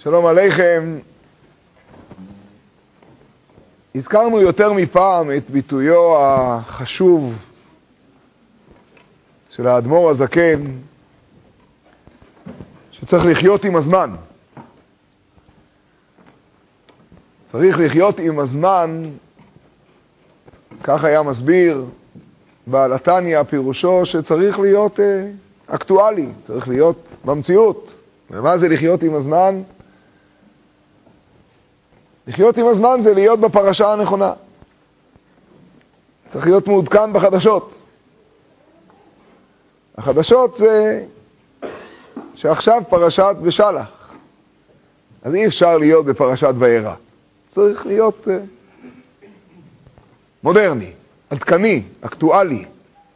שלום עליכם. הזכרנו יותר מפעם את ביטויו החשוב של האדמו"ר הזקן, שצריך לחיות עם הזמן. צריך לחיות עם הזמן, כך היה מסביר בעל התניא, פירושו שצריך להיות אקטואלי, צריך להיות במציאות. ומה זה לחיות עם הזמן? לחיות עם הזמן זה להיות בפרשה הנכונה. צריך להיות מעודכן בחדשות. החדשות זה שעכשיו פרשת בשלח. אז אי אפשר להיות בפרשת וירא. צריך להיות מודרני, עדכני, אקטואלי.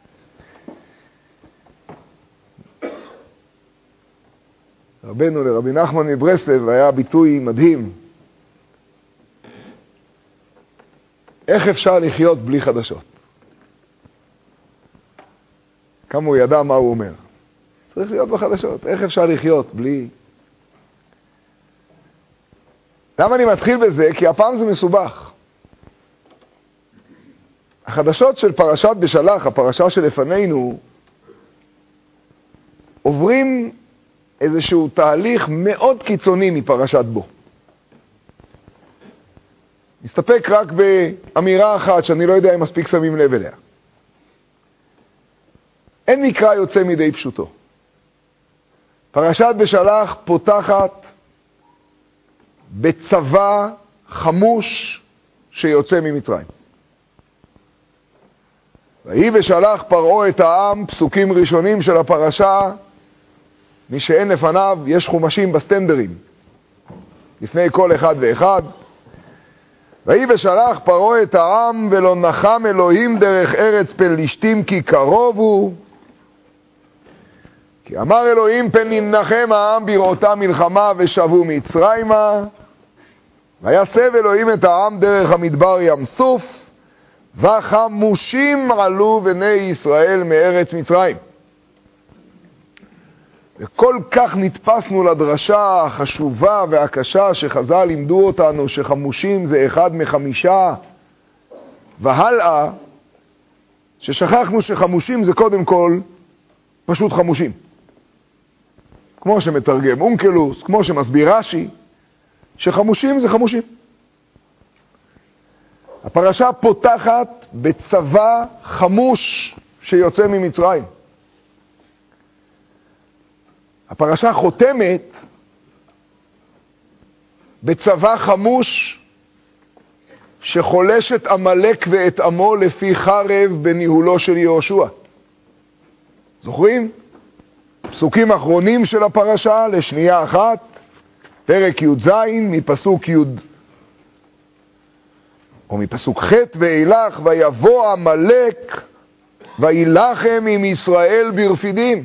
רבנו לרבי נחמן מברסלב היה ביטוי מדהים. איך אפשר לחיות בלי חדשות? כמה הוא ידע מה הוא אומר. צריך להיות בחדשות. איך אפשר לחיות בלי... למה אני מתחיל בזה? כי הפעם זה מסובך. החדשות של פרשת בשלח, הפרשה שלפנינו, עוברים איזשהו תהליך מאוד קיצוני מפרשת בו. נסתפק רק באמירה אחת שאני לא יודע אם מספיק שמים לב אליה. אין מקרא יוצא מידי פשוטו. פרשת בשלח פותחת בצבא חמוש שיוצא ממצרים. ויהי בשלח פרעה את העם, פסוקים ראשונים של הפרשה, מי שאין לפניו יש חומשים בסטנדרים, לפני כל אחד ואחד. ויהי בשלח פרעה את העם, ולא נחם אלוהים דרך ארץ פלישתים כי קרוב הוא. כי אמר אלוהים פן ינחם העם בראותה מלחמה ושבו מצרימה. ויסב אלוהים את העם דרך המדבר ים סוף, וחמושים עלו בני ישראל מארץ מצרים. וכל כך נתפסנו לדרשה החשובה והקשה שחז"ל לימדו אותנו שחמושים זה אחד מחמישה והלאה, ששכחנו שחמושים זה קודם כל פשוט חמושים. כמו שמתרגם אונקלוס, כמו שמסביר רש"י, שחמושים זה חמושים. הפרשה פותחת בצבא חמוש שיוצא ממצרים. הפרשה חותמת בצבא חמוש שחולש את עמלק ואת עמו לפי חרב בניהולו של יהושע. זוכרים? פסוקים אחרונים של הפרשה לשנייה אחת, פרק י"ז מפסוק י' או מפסוק ח' ואילך, ויבוא עמלק וילחם עם ישראל ברפידים.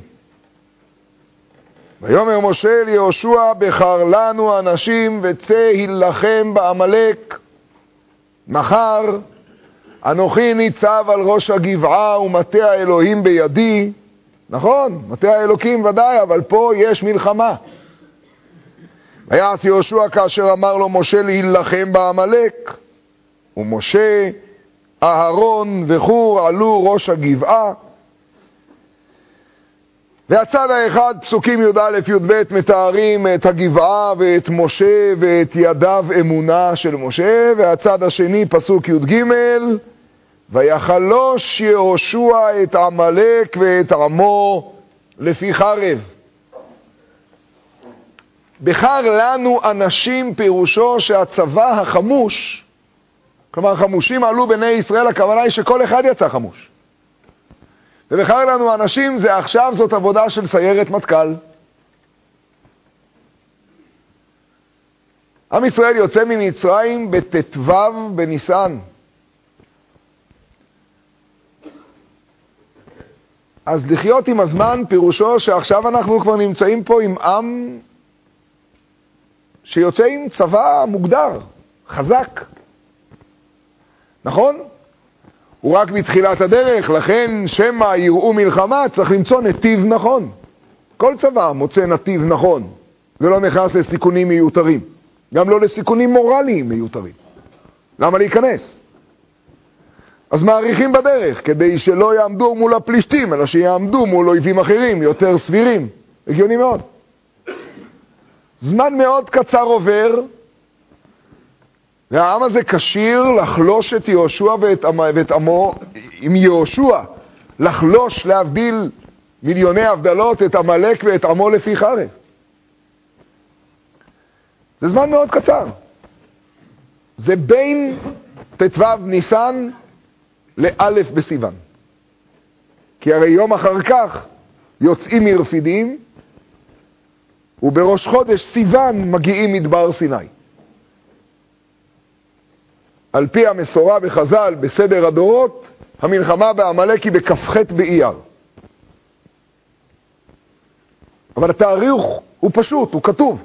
ויאמר משה אל יהושע, בחר לנו אנשים וצא הילחם בעמלק. מחר אנוכי ניצב על ראש הגבעה ומטה האלוהים בידי. נכון, מטה האלוקים ודאי, אבל פה יש מלחמה. ויעש יהושע כאשר אמר לו משה להילחם בעמלק, ומשה, אהרון וחור עלו ראש הגבעה. והצד האחד, פסוקים י"א י"ב, מתארים את הגבעה ואת משה ואת ידיו אמונה של משה, והצד השני, פסוק י"ג, ויחלוש יהושע את עמלק ואת עמו לפי חרב. בחר לנו אנשים פירושו שהצבא החמוש, כלומר חמושים עלו בני ישראל, הכוונה היא שכל אחד יצא חמוש. ובחר לנו אנשים זה עכשיו, זאת עבודה של סיירת מטכ"ל. עם ישראל יוצא ממצרים בט"ו בניסן. אז לחיות עם הזמן פירושו שעכשיו אנחנו כבר נמצאים פה עם עם שיוצא עם צבא מוגדר, חזק. נכון? הוא רק בתחילת הדרך, לכן שמה יראו מלחמה, צריך למצוא נתיב נכון. כל צבא מוצא נתיב נכון. ולא נכנס לסיכונים מיותרים. גם לא לסיכונים מורליים מיותרים. למה להיכנס? אז מעריכים בדרך, כדי שלא יעמדו מול הפלישתים, אלא שיעמדו מול אויבים אחרים, יותר סבירים. הגיוני מאוד. זמן מאוד קצר עובר, והעם הזה כשיר לחלוש את יהושע ואת עמו, עם יהושע, לחלוש, להבדיל מיליוני הבדלות, את עמלק ואת עמו לפי חרב. זה זמן מאוד קצר. זה בין ט"ו ניסן לאלף בסיוון. כי הרי יום אחר כך יוצאים מרפידים, ובראש חודש סיוון מגיעים מדבר סיני. על פי המסורה בחז"ל, בסדר הדורות, המלחמה בעמלק היא בכ"ח באייר. אבל התאריך הוא פשוט, הוא כתוב.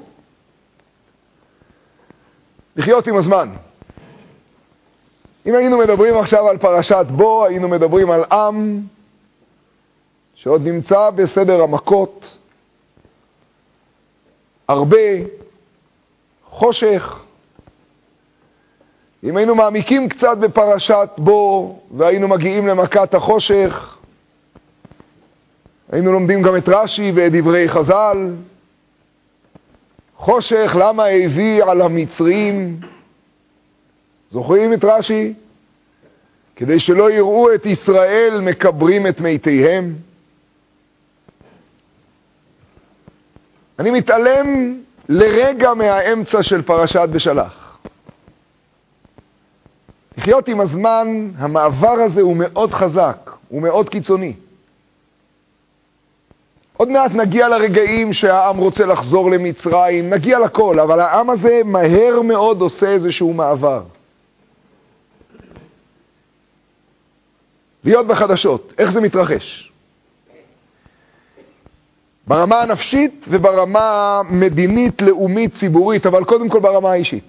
לחיות עם הזמן. אם היינו מדברים עכשיו על פרשת בו, היינו מדברים על עם שעוד נמצא בסדר המכות, הרבה, חושך. אם היינו מעמיקים קצת בפרשת בו, והיינו מגיעים למכת החושך, היינו לומדים גם את רש"י ואת דברי חז"ל. חושך, למה הביא על המצרים? זוכרים את רש"י? כדי שלא יראו את ישראל מקברים את מתיהם. אני מתעלם לרגע מהאמצע של פרשת בשלח. לחיות עם הזמן, המעבר הזה הוא מאוד חזק, הוא מאוד קיצוני. עוד מעט נגיע לרגעים שהעם רוצה לחזור למצרים, נגיע לכל, אבל העם הזה מהר מאוד עושה איזשהו מעבר. להיות בחדשות, איך זה מתרחש? ברמה הנפשית וברמה המדינית, לאומית, ציבורית, אבל קודם כל ברמה האישית.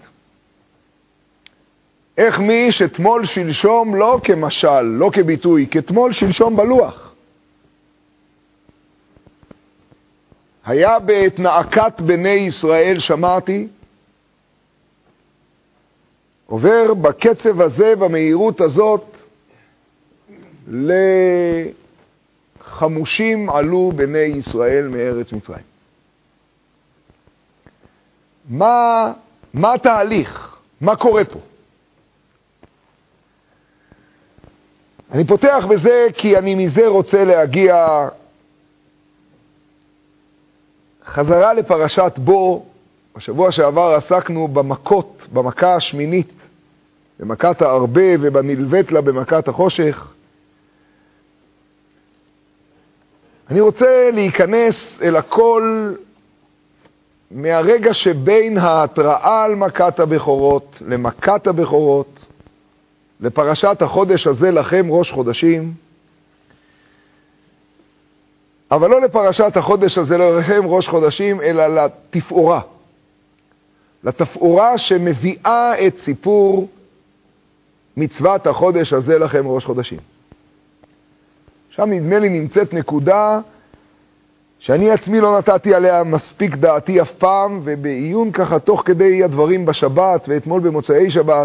איך מי שתמול שלשום לא כמשל, לא כביטוי, כתמול שלשום בלוח. היה בעת נעקת בני ישראל, שמעתי, עובר בקצב הזה, במהירות הזאת, לחמושים עלו בני ישראל מארץ מצרים. מה התהליך? מה קורה פה? אני פותח בזה כי אני מזה רוצה להגיע חזרה לפרשת בו. בשבוע שעבר עסקנו במכות, במכה השמינית, במכת הארבה ובנלווית לה במכת החושך. אני רוצה להיכנס אל הכל מהרגע שבין ההתראה על מכת הבכורות למכת הבכורות, לפרשת החודש הזה לכם ראש חודשים, אבל לא לפרשת החודש הזה לכם ראש חודשים, אלא לתפאורה. לתפאורה שמביאה את סיפור מצוות החודש הזה לכם ראש חודשים. שם נדמה לי נמצאת נקודה שאני עצמי לא נתתי עליה מספיק דעתי אף פעם, ובעיון ככה תוך כדי הדברים בשבת ואתמול במוצאי שבת,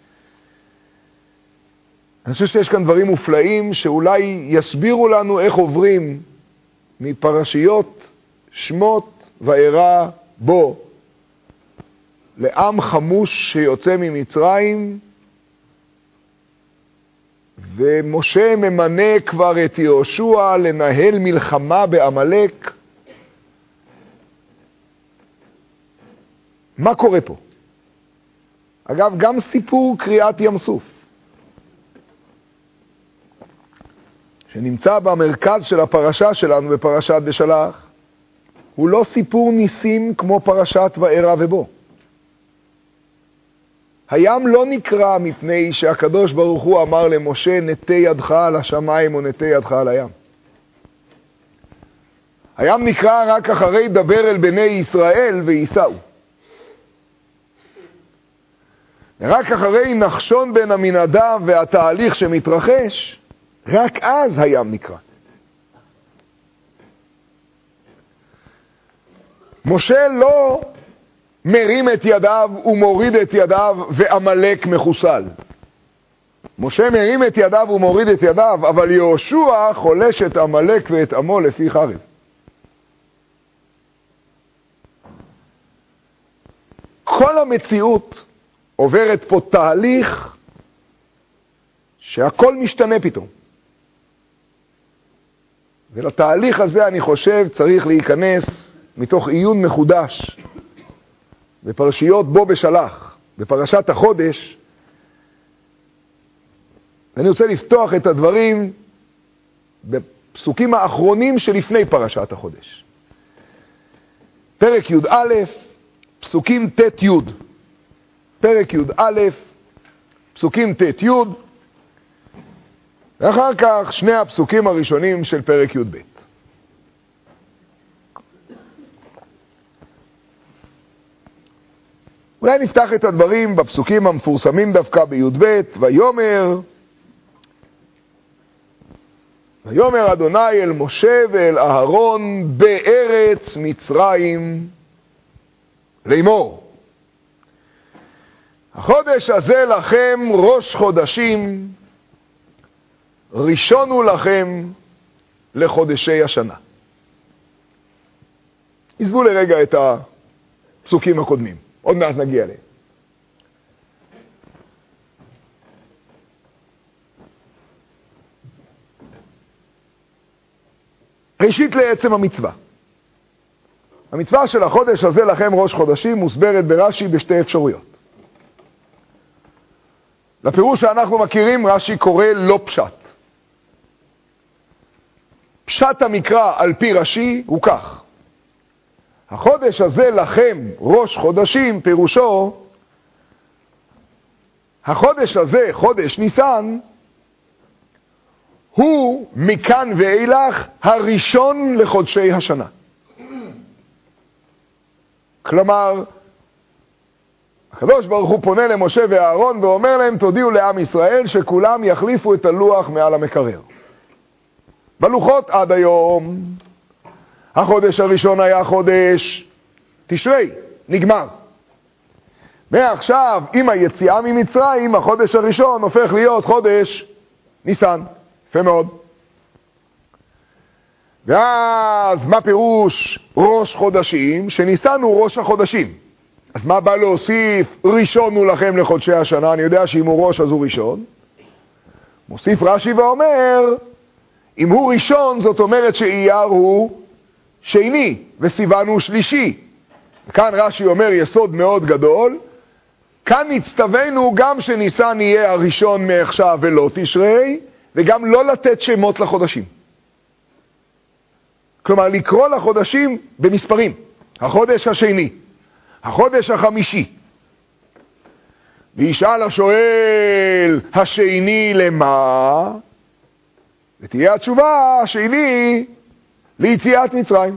אני חושב שיש כאן דברים מופלאים שאולי יסבירו לנו איך עוברים מפרשיות שמות וארא בו לעם חמוש שיוצא ממצרים, ומשה ממנה כבר את יהושע לנהל מלחמה בעמלק. מה קורה פה? אגב, גם סיפור קריאת ים סוף, שנמצא במרכז של הפרשה שלנו בפרשת בשלח, הוא לא סיפור ניסים כמו פרשת וארא ובו. הים לא נקרא מפני שהקדוש ברוך הוא אמר למשה נטה ידך על השמיים או נטה ידך על הים. הים נקרא רק אחרי דבר אל בני ישראל וייסעו. רק אחרי נחשון בן עמינדב והתהליך שמתרחש, רק אז הים נקרא. משה לא מרים את ידיו ומוריד את ידיו ועמלק מחוסל. משה מרים את ידיו ומוריד את ידיו, אבל יהושע חולש את עמלק ואת עמו לפי חרב. כל המציאות עוברת פה תהליך שהכל משתנה פתאום. ולתהליך הזה אני חושב צריך להיכנס מתוך עיון מחודש בפרשיות בו בשלח, בפרשת החודש. ואני רוצה לפתוח את הדברים בפסוקים האחרונים שלפני פרשת החודש. פרק י"א, פסוקים ט'-י'. פרק י"א, פסוקים ט'-י', ואחר כך שני הפסוקים הראשונים של פרק י"ב. אולי נפתח את הדברים בפסוקים המפורסמים דווקא בי"ב. ויאמר אדוני אל משה ואל אהרון בארץ מצרים לאמור, החודש הזה לכם ראש חודשים, ראשון הוא לכם לחודשי השנה. עזבו לרגע את הפסוקים הקודמים, עוד מעט נגיע אליהם. ראשית לעצם המצווה. המצווה של החודש הזה לכם ראש חודשים מוסברת ברש"י בשתי אפשרויות. לפירוש שאנחנו מכירים רש"י קורא לא פשט. פשט המקרא על פי רש"י הוא כך: החודש הזה לכם ראש חודשים, פירושו החודש הזה, חודש ניסן, הוא מכאן ואילך הראשון לחודשי השנה. כלומר, הקדוש ברוך הוא פונה למשה ואהרון ואומר להם, תודיעו לעם ישראל שכולם יחליפו את הלוח מעל המקרר. בלוחות עד היום, החודש הראשון היה חודש תשרי, נגמר. מעכשיו, עם היציאה ממצרים, החודש הראשון הופך להיות חודש ניסן. יפה מאוד. ואז מה פירוש ראש חודשים? שניסן הוא ראש החודשים. אז מה בא להוסיף ראשון הוא לכם לחודשי השנה? אני יודע שאם הוא ראש אז הוא ראשון. מוסיף רש"י ואומר, אם הוא ראשון זאת אומרת שאייר הוא שני וסיוון הוא שלישי. כאן רש"י אומר יסוד מאוד גדול, כאן נצטווינו גם שניסן יהיה הראשון מעכשיו ולא תשרי, וגם לא לתת שמות לחודשים. כלומר, לקרוא לחודשים במספרים. החודש השני, החודש החמישי. וישאל השואל, השני למה? ותהיה התשובה, השני ליציאת מצרים.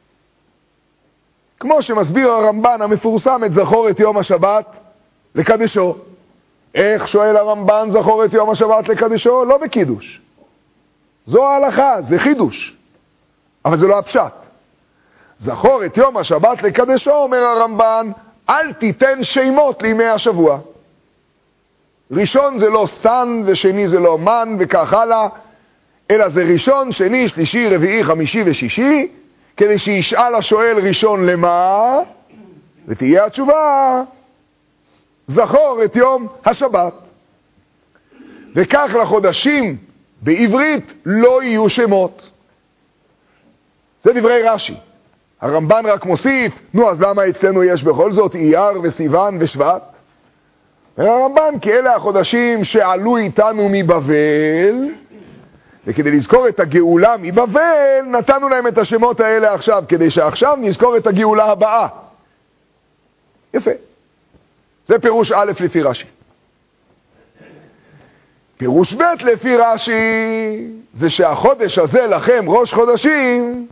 כמו שמסביר הרמב"ן המפורסם את זכור את יום השבת לקדשו. איך שואל הרמב"ן זכור את יום השבת לקדשו? לא בקידוש. זו ההלכה, זה חידוש. אבל זה לא הפשט. זכור את יום השבת לקדשו, אומר הרמב"ן, אל תיתן שמות לימי השבוע. ראשון זה לא סן ושני זה לא מן וכך הלאה, אלא זה ראשון, שני, שלישי, רביעי, חמישי ושישי, כדי שישאל השואל ראשון למה, ותהיה התשובה, זכור את יום השבת. וכך לחודשים בעברית לא יהיו שמות. זה דברי רש"י. הרמב"ן רק מוסיף, נו אז למה אצלנו יש בכל זאת אייר וסיוון ושבט? הרמב"ן כי אלה החודשים שעלו איתנו מבבל, וכדי לזכור את הגאולה מבבל נתנו להם את השמות האלה עכשיו, כדי שעכשיו נזכור את הגאולה הבאה. יפה. זה פירוש א' לפי רש"י. פירוש ב' לפי רש"י זה שהחודש הזה לכם ראש חודשים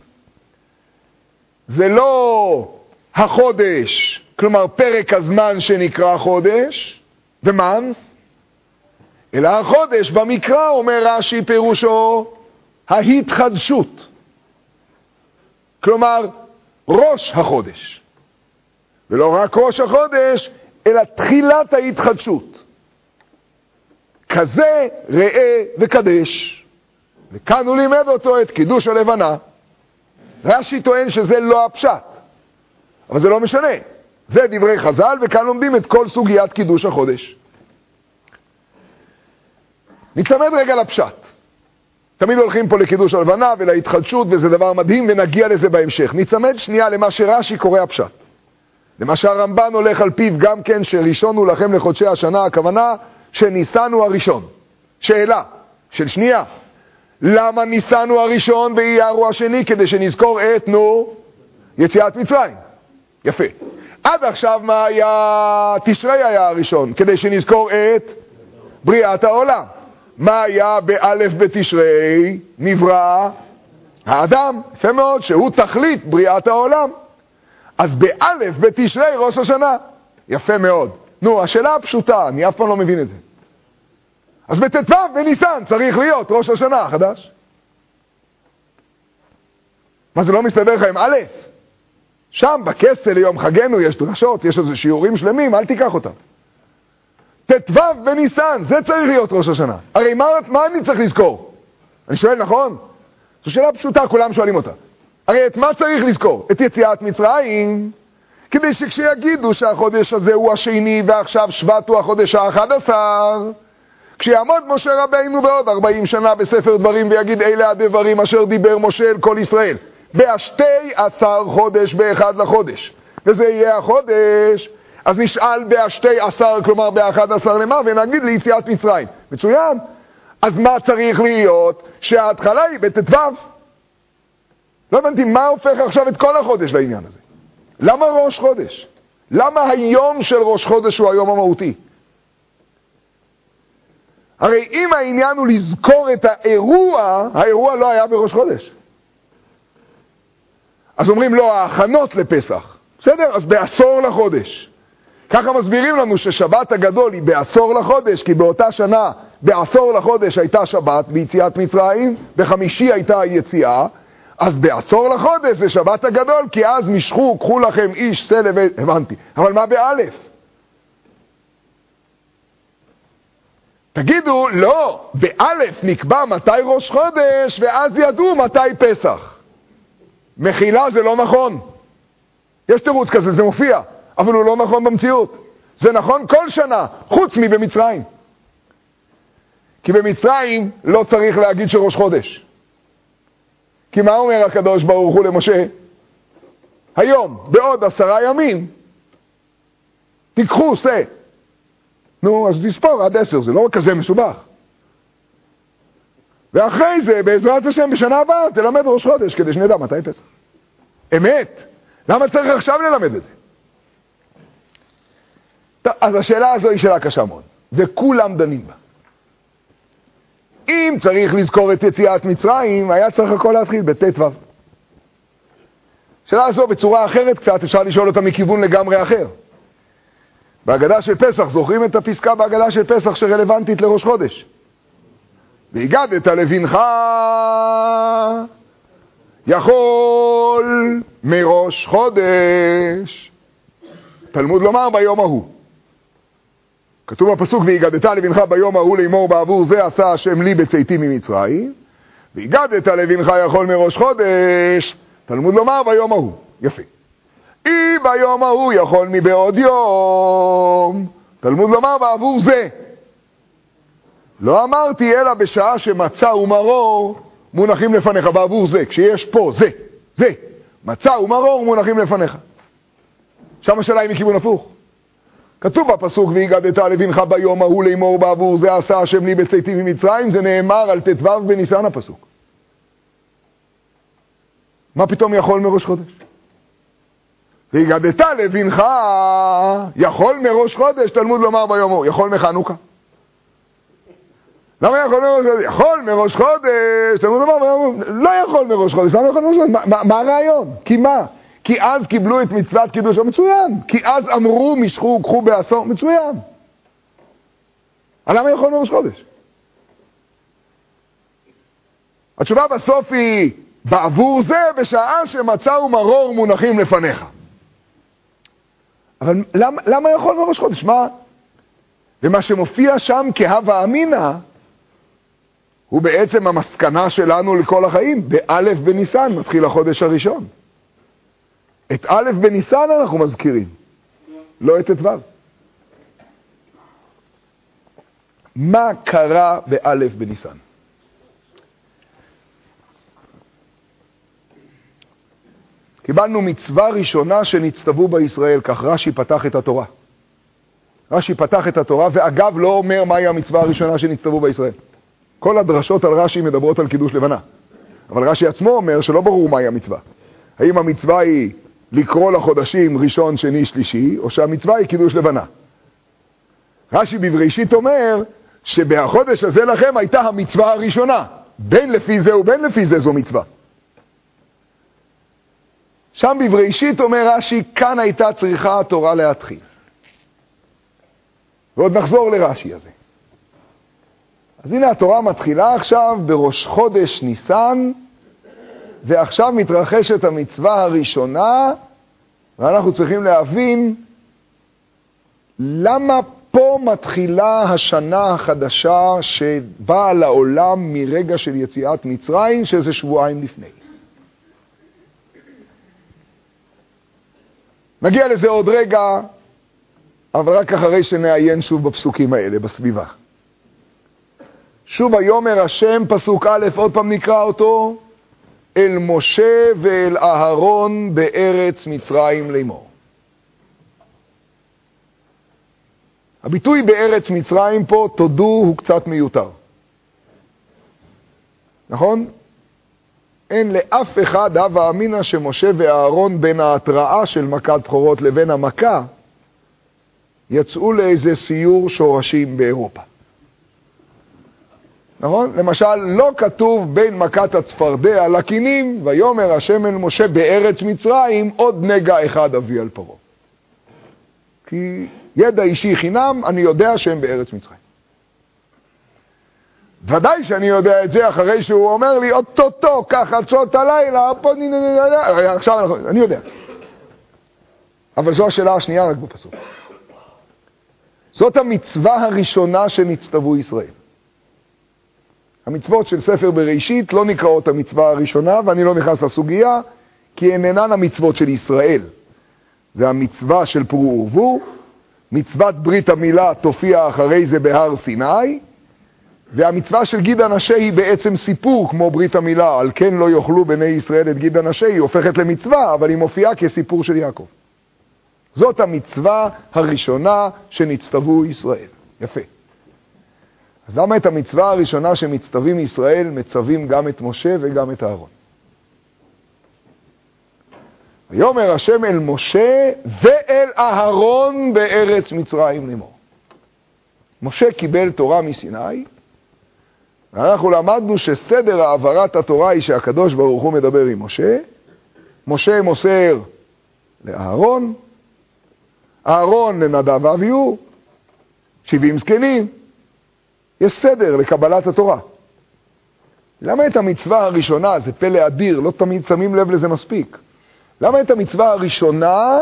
זה לא החודש, כלומר פרק הזמן שנקרא חודש ומן, אלא החודש במקרא, אומר רש"י פירושו ההתחדשות. כלומר ראש החודש. ולא רק ראש החודש, אלא תחילת ההתחדשות. כזה ראה וקדש. וכאן הוא לימד אותו את קידוש הלבנה. רש"י טוען שזה לא הפשט. אבל זה לא משנה. זה דברי חז"ל, וכאן לומדים את כל סוגיית קידוש החודש. נצמד רגע לפשט. תמיד הולכים פה לקידוש הלבנה ולהתחדשות, וזה דבר מדהים, ונגיע לזה בהמשך. נצמד שנייה למה שרש"י קורא הפשט. למה שהרמב"ן הולך על פיו גם כן, שראשון הוא לכם לחודשי השנה, הכוונה שניסן הוא הראשון. שאלה של שנייה. למה ניסן הוא הראשון ואייר הוא השני? כדי שנזכור את יציאת מצרים. יפה. עד עכשיו מה היה? תשרי היה הראשון, כדי שנזכור את בריאת העולם. מה היה באלף בתשרי? נברא האדם. יפה מאוד, שהוא תכלית בריאת העולם. אז באלף בתשרי ראש השנה. יפה מאוד. נו, השאלה הפשוטה, אני אף פעם לא מבין את זה. אז בט"ו בניסן צריך להיות ראש השנה החדש. מה, זה לא מסתדר לך עם א'? שם בכסל ליום חגנו יש דרשות, יש איזה שיעורים שלמים, אל תיקח אותם. ט"ו בניסן, זה צריך להיות ראש השנה. הרי מה אני צריך לזכור? אני שואל, נכון? זו שאלה פשוטה, כולם שואלים אותה. הרי את מה צריך לזכור? את יציאת מצרים, כדי שכשיגידו שהחודש הזה הוא השני ועכשיו שבט הוא החודש ה-11, כשיעמוד משה רבינו בעוד 40 שנה בספר דברים ויגיד אלה הדברים אשר דיבר משה אל כל ישראל ב-12 חודש באחד לחודש, וזה יהיה החודש, אז נשאל ב-12, כלומר ב-11 למה, ונגיד ליציאת מצרים. מצוין. אז מה צריך להיות? שההתחלה היא בט"ו. לא הבנתי מה הופך עכשיו את כל החודש לעניין הזה. למה ראש חודש? למה היום של ראש חודש הוא היום המהותי? הרי אם העניין הוא לזכור את האירוע לא היה בראש חודש. אז אומרים לו, ההכנות לפסח. בסדר? אז בעשור לחודש. ככה מסבירים לנו ששבת הגדול היא בעשור לחודש, כי באותה שנה, בעשור לחודש הייתה שבת ביציאת מצרים, בחמישי הייתה היציאה, אז בעשור לחודש זה שבת הגדול, כי אז משכו, קחו לכם איש סלב, הבנתי. אבל מה באלף? תגידו, לא, באלף נקבע מתי ראש חודש, ואז ידעו מתי פסח. מחילה זה לא נכון. יש תירוץ כזה, זה מופיע, אבל הוא לא נכון במציאות. זה נכון כל שנה, חוץ מבמצרים. כי במצרים לא צריך להגיד שראש חודש. כי מה אומר הקדוש ברוך הוא למשה? היום, בעוד 10 ימים, תיקחו, נו, אז תספור עד 10, זה לא כזה מסובך. ואחרי זה, בעזרת השם, בשנה הבאה, תלמד ראש חודש, כדי שנדע מתי פסח. אמת. למה צריך עכשיו ללמד את זה? אז השאלה הזו היא שאלה קשה מאוד, וכולם דנים בה. אם צריך לזכור את יציאת מצרים, היה צריך הכל להתחיל בט"ו. שאלה הזו בצורה אחרת קצת, אפשר לשאול אותה מכיוון לגמרי אחר. בהגדה של פסח, זוכרים את הפסקה בהגדה של פסח שרלוונטית לראש חודש? והגדת לבנך יכול מראש חודש. תלמוד לומר ביום ההוא. כתוב בפסוק, והגדת לבנך ביום ההוא לאמור בעבור זה עשה השם לי בצאתי ממצרים. והגדת לבנך יכול מראש חודש. תלמוד לומר ביום ההוא. יפה. ביום ההוא יכול מבעוד יום. תלמוד לומר בעבור זה. לא אמרתי אלא בשעה שמצה ומרור מונחים לפניך, בעבור זה. כשיש פה זה. מצה ומרור מונחים לפניך. שם השאלה היא מכיוון הפוך. כתוב בפסוק, והגדת לבנך ביום ההוא לאמור בעבור זה עשה השם לי בצאתי ממצרים, זה נאמר על ט"ו בניסן הפסוק. מה פתאום יכול מראש חודש? והגדת לבנך יכול מראש חודש, תלמוד לומר ביום ההוא, יכול מחנוכה. למה יכול מראש חודש? יכול מראש חודש, תלמוד לומר ביום ההוא, לא יכול מראש חודש. למה יכול מראש חודש? מה הרעיון? כי מה? כי אז קיבלו את מצוות קידוש, מצוין. כי אז אמרו משכו קחו בעשור, מצוין. למה יכול מראש חודש? התשובה בסוף היא בעבור זה בשעה שמצה ומרור מונחים לפניך. אבל למה יכול בראש חודש? מה? ומה שמופיע שם כהווה אמינא, הוא בעצם המסקנה שלנו לכל החיים. באלף בניסן מתחיל החודש הראשון. את אלף בניסן אנחנו מזכירים, לא את ו'. מה קרה באלף בניסן? קיבלנו מצווה ראשונה שנצטוו בישראל, כך רש"י פתח את התורה. רש"י פתח את התורה, ואגב לא אומר מהי המצווה הראשונה שנצטוו בישראל. כל הדרשות על רש"י מדברות על קידוש לבנה. אבל רש"י עצמו אומר שלא ברור מהי המצווה. האם המצווה היא לקרוא לחודשים ראשון, שני, שלישי, או שהמצווה היא קידוש לבנה. רש"י בבראשית אומר שבחודש הזה לכם הייתה המצווה הראשונה. בין לפי זה ובין לפי זה זו מצווה. שם בבראשית אומר רש"י, כאן הייתה צריכה התורה להתחיל. ועוד נחזור לרש"י הזה. אז הנה התורה מתחילה עכשיו בראש חודש ניסן, ועכשיו מתרחשת המצווה הראשונה, ואנחנו צריכים להבין למה פה מתחילה השנה החדשה שבאה לעולם מרגע של יציאת מצרים, שזה שבועיים לפני. נגיע לזה עוד רגע, אבל רק אחרי שנעיין שוב בפסוקים האלה, בסביבה. שוב ויאמר השם, פסוק א', עוד פעם נקרא אותו, אל משה ואל אהרון בארץ מצרים לאמור. הביטוי בארץ מצרים פה, תודו, הוא קצת מיותר. נכון? אין לאף אחד הווה אמינא שמשה ואהרון בין ההתראה של מכת בכורות לבין המכה, יצאו לאיזה סיור שורשים באירופה. נכון? למשל, לא כתוב בין מכת הצפרדע לקינים, ויאמר השם אל משה בארץ מצרים, עוד נגע אחד אביא על פרעה. כי ידע אישי חינם, אני יודע שהם בארץ מצרים. ודאי שאני יודע את זה אחרי שהוא אומר לי, אוטוטו, כך חצות הלילה, פה עכשיו אני יודע. אבל זו השאלה השנייה רק בפסוק. זאת המצווה הראשונה שנצטוו ישראל. המצוות של ספר בראשית לא נקראות המצווה הראשונה, ואני לא נכנס לסוגיה, כי הן אינן המצוות של ישראל. זה המצווה של פרו ורבו, מצוות ברית המילה תופיע אחרי זה בהר סיני, והמצווה של גיד הנשה היא בעצם סיפור כמו ברית המילה, על כן לא יאכלו בני ישראל את גיד הנשה, היא הופכת למצווה, אבל היא מופיעה כסיפור של יעקב. זאת המצווה הראשונה שנצטוו ישראל. יפה. אז למה את המצווה הראשונה שמצטווים ישראל מצווים גם את משה וגם את אהרון? ויאמר השם אל משה ואל אהרון בארץ מצרים לאמור. משה קיבל תורה מסיני, ואנחנו למדנו שסדר העברת התורה היא שהקדוש ברוך הוא מדבר עם משה, משה מוסר לאהרון, אהרון לנדב ואביהו, 70 זקנים. יש סדר לקבלת התורה. למה את המצווה הראשונה, זה פלא אדיר, לא תמיד שמים לב לזה מספיק. למה את המצווה הראשונה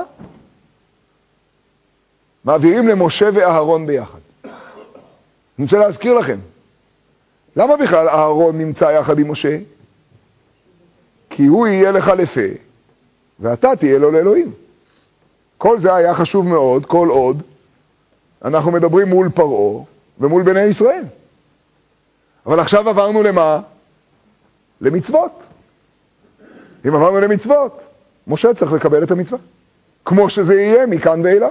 מעבירים למשה ואהרון ביחד? אני רוצה להזכיר לכם. למה בכלל אהרון נמצא יחד עם משה? כי הוא יהיה לך לפה, ואתה תהיה לו לאלוהים. כל זה היה חשוב מאוד, כל עוד אנחנו מדברים מול פרעה ומול בני ישראל. אבל עכשיו עברנו למה? למצוות. אם עברנו למצוות, משה צריך לקבל את המצווה. כמו שזה יהיה מכאן ואילך.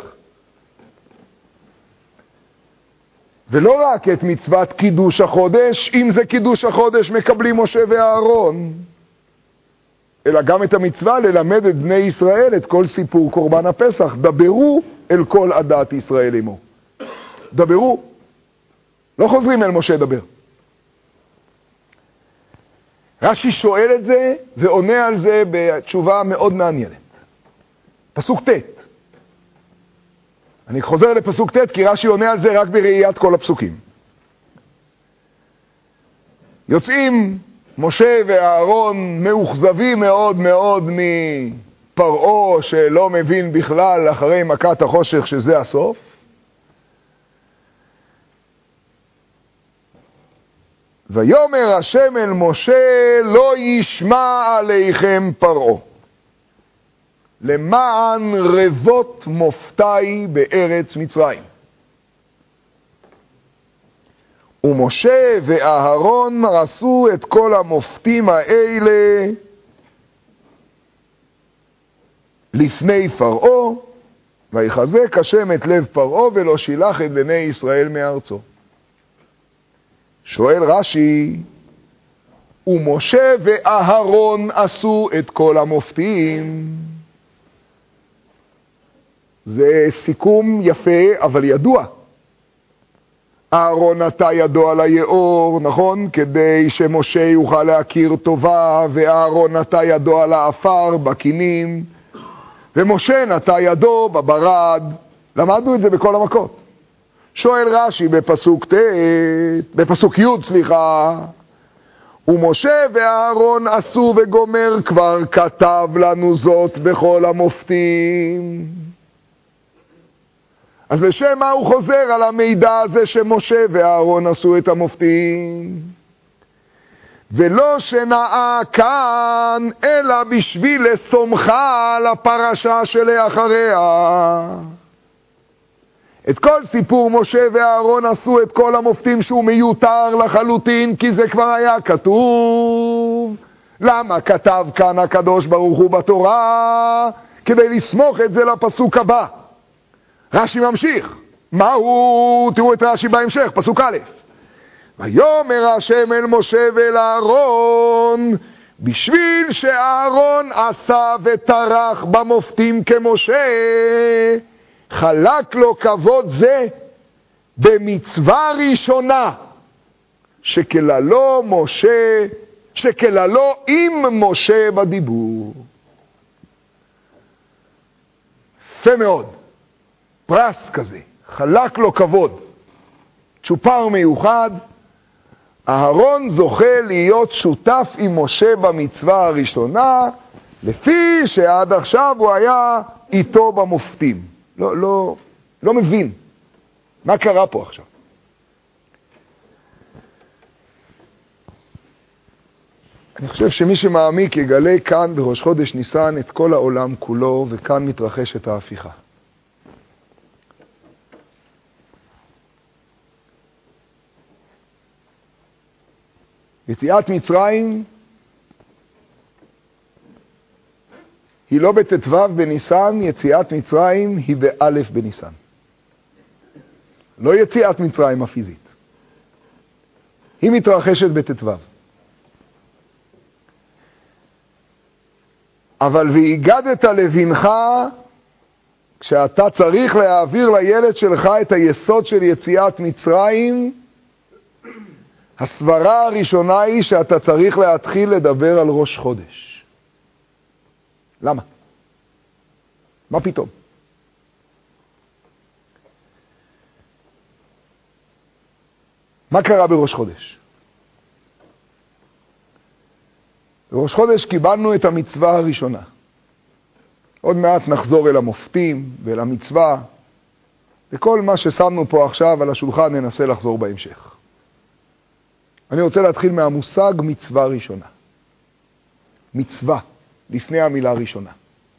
ולא רק את מצוות קידוש החודש, אם זה קידוש החודש מקבלים משה ואהרון, אלא גם את המצווה ללמד את בני ישראל את כל סיפור קורבן הפסח. דברו אל כל עדת ישראל עמו. דברו. לא חוזרים אל משה דבר. רש"י שואל את זה ועונה על זה בתשובה מאוד מעניינת. פסוק ט'. אני חוזר לפסוק ט' כי רש"י עונה על זה רק בראיית כל הפסוקים. יוצאים משה ואהרון מאוכזבים מאוד מאוד מפרעה שלא מבין בכלל אחרי מכת החושך שזה הסוף. ויאמר השם אל משה לא ישמע עליכם פרעה למען רבות מופתי בארץ מצרים. ומשה ואהרון עשו את כל המופתים האלה לפני פרעה, ויחזק השם את לב פרעה ולא שילח את בני ישראל מארצו. שואל רש"י, ומשה ואהרון עשו את כל המופתים. זה סיכום יפה אבל ידוע. אהרון נטע ידו על היאור, נכון? כדי שמשה יוכל להכיר טובה, ואהרון נטע ידו על האפר בקינים, ומשה נטע ידו בברד. למדנו את זה בכל המכות. שואל רש"י בפסוק י', ומשה ואהרון עשו וגומר כבר כתב לנו זאת בכל המופתים. אז לשם מה הוא חוזר על המידע הזה שמשה ואהרון עשו את המופתים? ולא שנעה כאן אלא בשביל לסומכה על הפרשה שלאחריה. את כל סיפור משה ואהרון עשו את כל המופתים שהוא מיותר לחלוטין, כי זה כבר היה כתוב. למה כתב כאן הקדוש ברוך הוא בתורה? כדי לסמוך את זה לפסוק הבא. רש"י ממשיך. מהו? תראו את רש"י בהמשך, פסוק א'. ויאמר השם אל משה ואל אהרון, בשביל שאהרון עשה וטרח במופתים כמשה, חלק לו כבוד זה במצווה ראשונה, שכללו עם משה בדיבור. יפה מאוד. פרס כזה, חלק לו כבוד, צ'ופר מיוחד. אהרון זוכה להיות שותף עם משה במצווה הראשונה, לפי שעד עכשיו הוא היה איתו במופתים. לא מבין מה קרה פה עכשיו. אני חושב שמי שמעמיק יגלה כאן בראש חודש ניסן את כל העולם כולו, וכאן מתרחשת ההפיכה. יציאת מצרים היא לא בט"ו בניסן, יציאת מצרים היא באלף בניסן. לא יציאת מצרים הפיזית. היא מתרחשת בט"ו. אבל והגדת לבנך, כשאתה צריך להעביר לילד שלך את היסוד של יציאת מצרים, הסברה הראשונה היא שאתה צריך להתחיל לדבר על ראש חודש. למה? מה פתאום? מה קרה בראש חודש? בראש חודש קיבלנו את המצווה הראשונה. עוד מעט נחזור אל המופתים ואל המצווה, וכל מה ששמנו פה עכשיו על השולחן ננסה לחזור בהמשך. אני רוצה להתחיל מהמושג מצווה ראשונה. מצווה, לפני המילה הראשונה.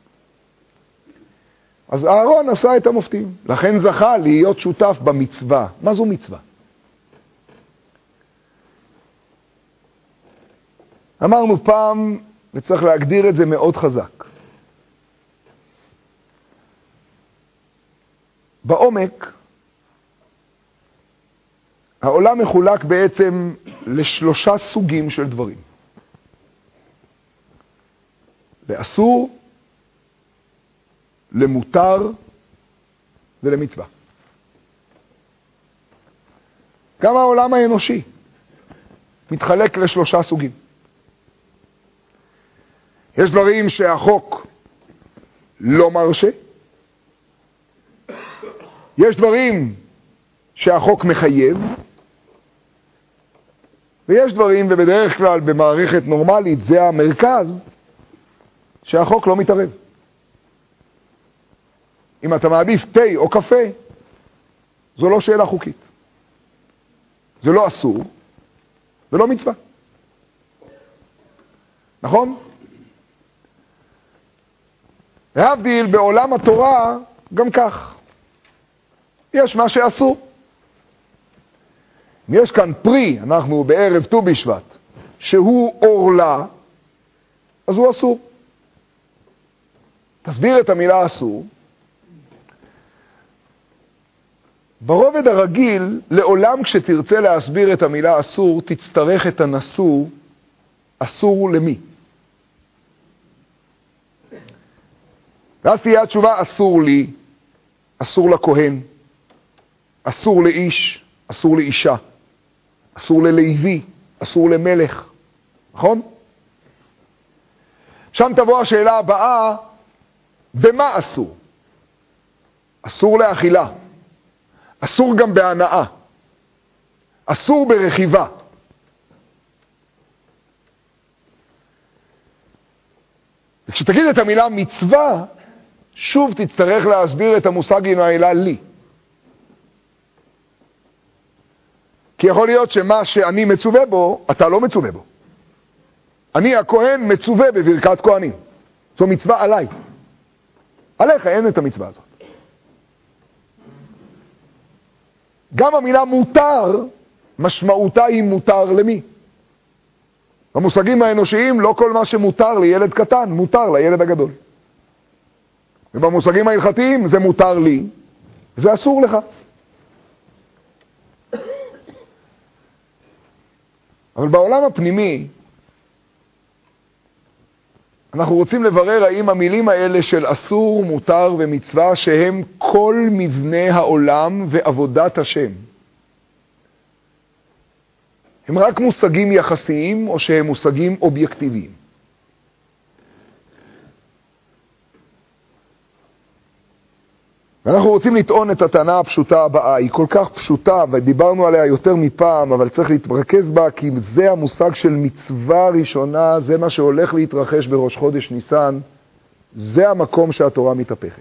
אז אהרון עשה את המופתים, לכן זכה להיות שותף במצווה. מה זו מצווה? אמרנו פעם, וצריך להגדיר את זה מאוד חזק. בעומק, העולם מחולק בעצם לשלושה סוגים של דברים. לאסור, למותר ולמצווה. גם העולם האנושי מתחלק לשלושה סוגים. יש דברים שהחוק לא מרשה. יש דברים שהחוק מחייב. ויש דברים, ובדרך כלל במערכת נורמלית זה המרכז, שהחוק לא מתערב. אם אתה מעדיף תה או קפה, זו לא שאלה חוקית. זה לא אסור, ולא מצווה. נכון? להבדיל בעולם התורה גם כך. יש מה שאסור. אם יש כאן פרי, אנחנו בערב ט"ו בשבט, שהוא אורלה, אז הוא אסור. תסביר את המילה אסור. ברובד הרגיל, לעולם כשתרצה להסביר את המילה אסור, תצטרך את הנשוא אסור למי. ואז תהיה התשובה אסור לי, אסור לכהן, אסור לאיש, אסור לאישה, אסור ללוי, אסור למלך. נכון? שם תבוא השאלה הבאה, במה אסור? אסור לאכילה. אסור גם בהנאה. אסור ברכיבה. וכשתגיד את המילה מצווה, שוב תצטרך להסביר את המושג עם העילה לי. כי יכול להיות שמה שאני מצווה בו, אתה לא מצווה בו. אני הכהן מצווה בברכת כהנים. זו מצווה עליי. עליך אין את המצווה הזאת. גם המילה מותר, משמעותה היא מותר למי? במושגים האנושיים, לא כל מה שמותר לילד קטן, מותר לילד הגדול. ובמושגים ההלכתיים, זה מותר לי, זה אסור לך. אבל בעולם הפנימי, אנחנו רוצים לברר האם המילים האלה של אסור, מותר ומצווה, שהם כל מבנה העולם ועבודת השם, הם רק מושגים יחסיים או שהם מושגים אובייקטיביים? ואנחנו רוצים לטעון את הטענה הפשוטה הבאה. היא כל כך פשוטה ודיברנו עליה יותר מפעם, אבל צריך להתרכז בה, כי זה המושג של מצווה ראשונה, זה מה שהולך להתרחש בראש חודש ניסן, זה המקום שהתורה מתהפכת.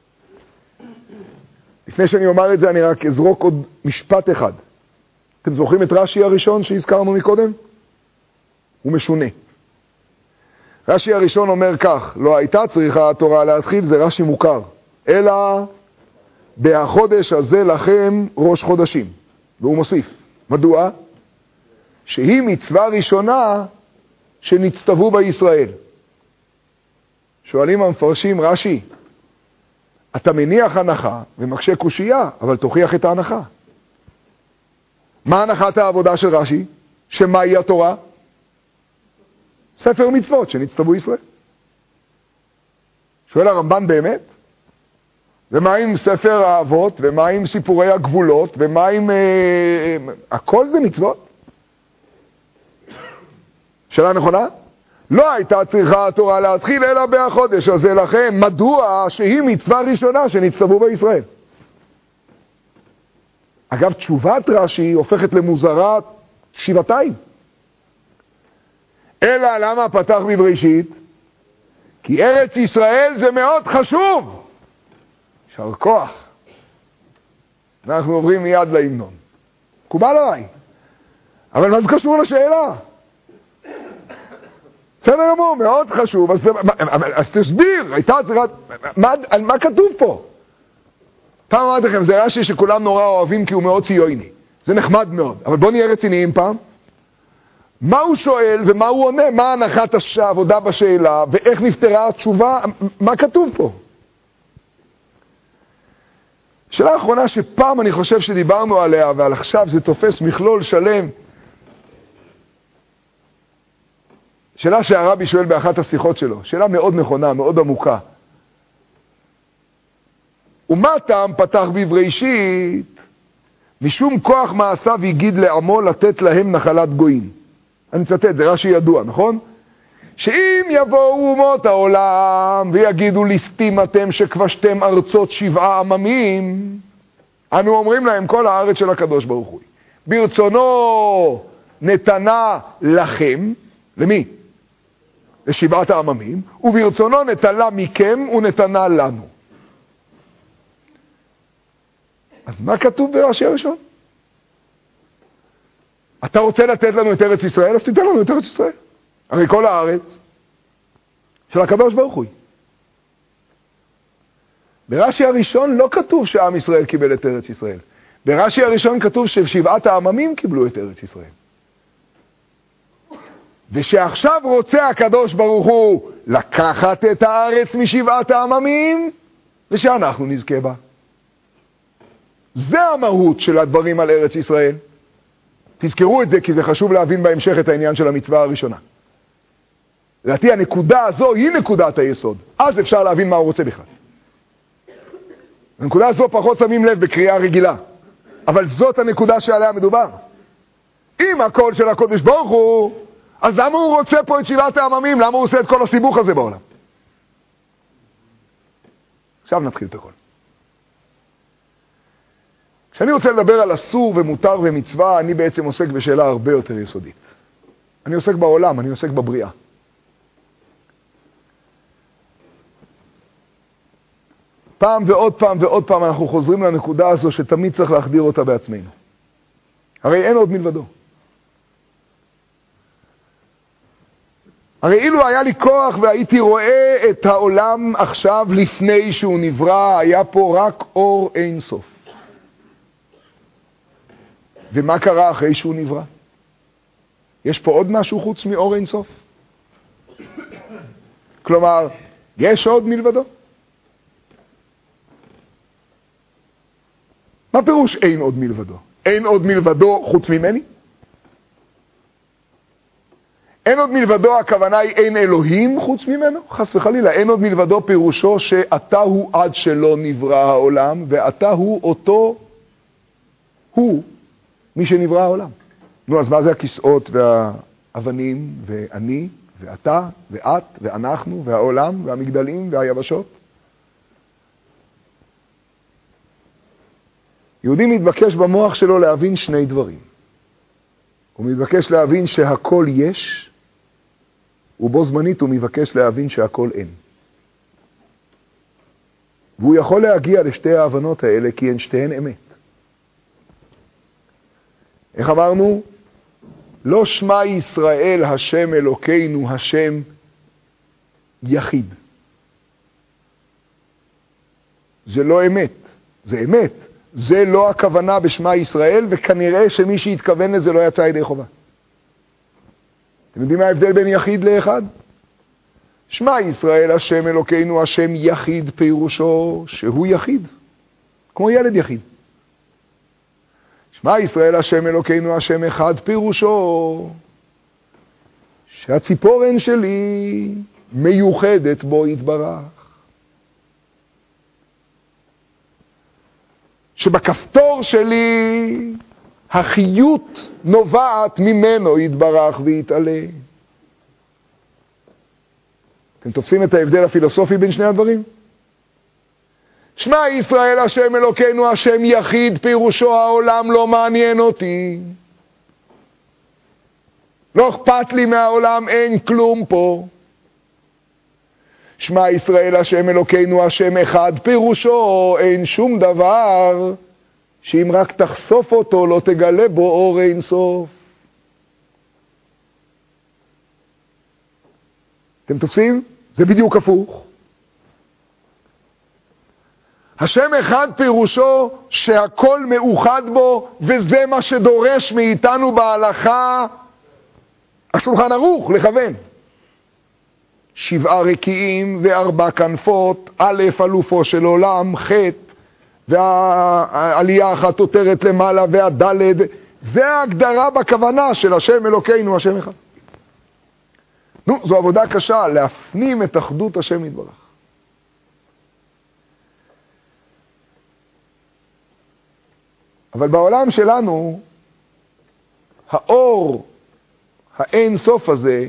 לפני שאני אומר את זה, אני רק אזרוק עוד משפט אחד. אתם זוכרים את רש"י הראשון שהזכרנו מקודם? הוא משונה. רש"י הראשון אומר כך, לא הייתה צריכה התורה להתחיל, זה רש"י מוכר, אלא בחודש הזה לכם ראש חודשים. והוא מוסיף, מדוע? שהיא מצווה ראשונה שנצטוו בישראל. שואלים המפרשים, רש"י, אתה מניח הנחה ומקשה קושייה, אבל תוכיח את ההנחה. מה הנחת העבודה של רש"י? שמהי התורה? ספר מצוות שנצטוו ישראל. שואל הרמב"ן באמת? ומה עם ספר האבות, ומה עם סיפורי הגבולות, ומה עם... הכל זה מצוות? שאלה נכונה? לא הייתה צריכה התורה להתחיל אלא בחודש הזה לכם. מדוע? שהיא מצווה ראשונה שנצטוו בישראל. אגב, תשובת רש"י הופכת למוזרה שבעתיים. אלא למה פתח בבראשית? כי ארץ ישראל זה מאוד חשוב. שר כוח. אנחנו עוברים מיד להמנון. מקובל עליי. אבל מה זה קשור לשאלה? בסדר גמור, מאוד חשוב. אז תסביר, הייתה צריכה... על מה כתוב פה? פעם אמרתי לכם, זה רש"י שכולם נורא אוהבים כי הוא מאוד ציוני. זה נחמד מאוד. אבל בואו נהיה רציניים פעם. מה הוא שואל ומה הוא עונה? מה הנחת העבודה בשאלה ואיך נפתרה התשובה? מה כתוב פה? שאלה האחרונה שפעם אני חושב שדיברנו עליה, ועל עכשיו זה תופס מכלול שלם. שאלה שהרבי שואל באחת השיחות שלו. שאלה מאוד נכונה, מאוד עמוקה. ומה טעם פתח בבראשית? משום כוח מעשיו הגיד לעמו לתת להם נחלת גויים. אני מצטט, זה רש"י ידוע, נכון? שאם יבואו אומות העולם ויגידו ליסטים אתם שכבשתם ארצות 7 עממים, אנו אומרים להם כל הארץ של הקדוש ברוך הוא. ברצונו נתנה לכם, למי? לשבעת העממים, וברצונו נטלה מכם ונתנה לנו. אז מה כתוב ברש"י הראשון? אתה רוצה לתת לנו את ארץ ישראל, אז תיתן לנו את ארץ ישראל. הרי כל הארץ של הקדוש ברוך הוא. ברש"י הראשון לא כתוב שעם ישראל קיבל את ארץ ישראל. ברש"י הראשון כתוב ששבעת העממים קיבלו את ארץ ישראל. ושעכשיו רוצה הקדוש ברוך הוא לקחת את הארץ משבעת העממים, ושאנחנו נזכה בה. זה המהות של הדברים על ארץ ישראל. תזכרו את זה, כי זה חשוב להבין בהמשך את העניין של המצווה הראשונה. לדעתי, הנקודה הזו היא נקודת היסוד. אז אפשר להבין מה הוא רוצה בכלל. הנקודה הזו פחות שמים לב בקריאה רגילה. אבל זאת הנקודה שעליה מדובר. אם הכל של הקודש ברוך הוא, אז למה הוא רוצה פה את שבעת העממים? למה הוא עושה את כל הסיבוך הזה בעולם? עכשיו נתחיל את הכל. כשאני רוצה לדבר על אסור ומותר ומצווה, אני בעצם עוסק בשאלה הרבה יותר יסודית. אני עוסק בעולם, אני עוסק בבריאה. פעם ועוד פעם ועוד פעם אנחנו חוזרים לנקודה הזו שתמיד צריך להחדיר אותה בעצמנו. הרי אין עוד מלבדו. הרי אילו היה לי כוח והייתי רואה את העולם עכשיו לפני שהוא נברא, היה פה רק אור אין סוף. ומה קרה אחרי שהוא נברא? יש פה עוד משהו חוץ מאור אין סוף? כלומר, יש עוד מלבדו? מה פירוש אין עוד מלבדו? אין עוד מלבדו חוץ ממני? אין עוד מלבדו, הכוונה היא אין אלוהים חוץ ממנו? חס וחלילה, אין עוד מלבדו פירושו שאתה הוא עד שלא נברא העולם, ואתה הוא אותו, הוא מי שנברא העולם. נו, אז מה זה הכיסאות והאבנים ואני ואתה ואת ואנחנו והעולם והמגדלים והיבשות? יהודי מתבקש במוח שלו להבין שני דברים. הוא מתבקש להבין שהכל יש, ובו זמנית הוא מתבקש להבין שהכל אין. והוא יכול להגיע לשתי ההבנות האלה כי הן שתיהן אמת. איך אמרנו? לא שמע ישראל השם אלוקינו השם יחיד. זה לא אמת, זה אמת. זה לא הכוונה בשמה ישראל, וכנראה שמי שהתכוון לזה לא יצא ידי חובה. אתם יודעים מה ההבדל בין יחיד לאחד? שמע ישראל השם אלוקינו השם יחיד פירושו שהוא יחיד, כמו ילד יחיד. שמע ישראל השם אלוקינו השם אחד פירושו שהציפורן שלי מיוחדת בו יתברך. שבכפתור שלי החיות נובעת ממנו יתברך ויתעלה. אתם תופסים את ההבדל הפילוסופי בין שני הדברים? שמע ישראל השם אלוקינו השם יחיד פירושו העולם לא מעניין אותי. לא אכפת לי מהעולם, אין כלום פה. שמע ישראל השם אלוקינו השם אחד פירושו אין שום דבר שאם רק תחשוף אותו לא תגלה בו אור אין סוף. אתם תופסים? זה בדיוק הפוך. השם אחד פירושו שהכל מאוחד בו, וזה מה שדורש מאיתנו בהלכה השולחן ערוך לכוון. 7 רקיעים ו4 כנפות, א' אלופו של עולם, ח' והעלייה אחת תותרת למעלה והדלת, זה ההגדרה בכוונה של השם אלוקינו השם אחד. נו, זו עבודה קשה להפנים את אחדות השם יתברך. אבל בעולם שלנו האור האין סוף הזה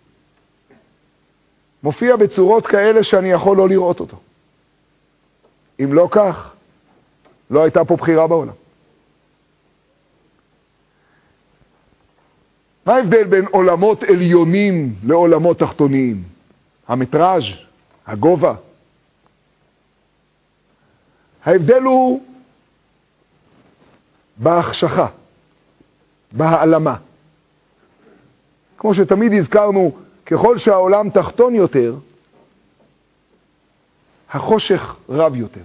מופיע בצורות כאלה שאני יכול לא לראות אותו. אם לא כך, לא הייתה פה בחירה בעולם. מה ההבדל בין עולמות עליונים לעולמות תחתוניים? המטראז', הגובה. ההבדל הוא בהחשכה, בהעלמה. כמו שתמיד הזכרנו, ככל שהעולם תחתון יותר, החושך רב יותר.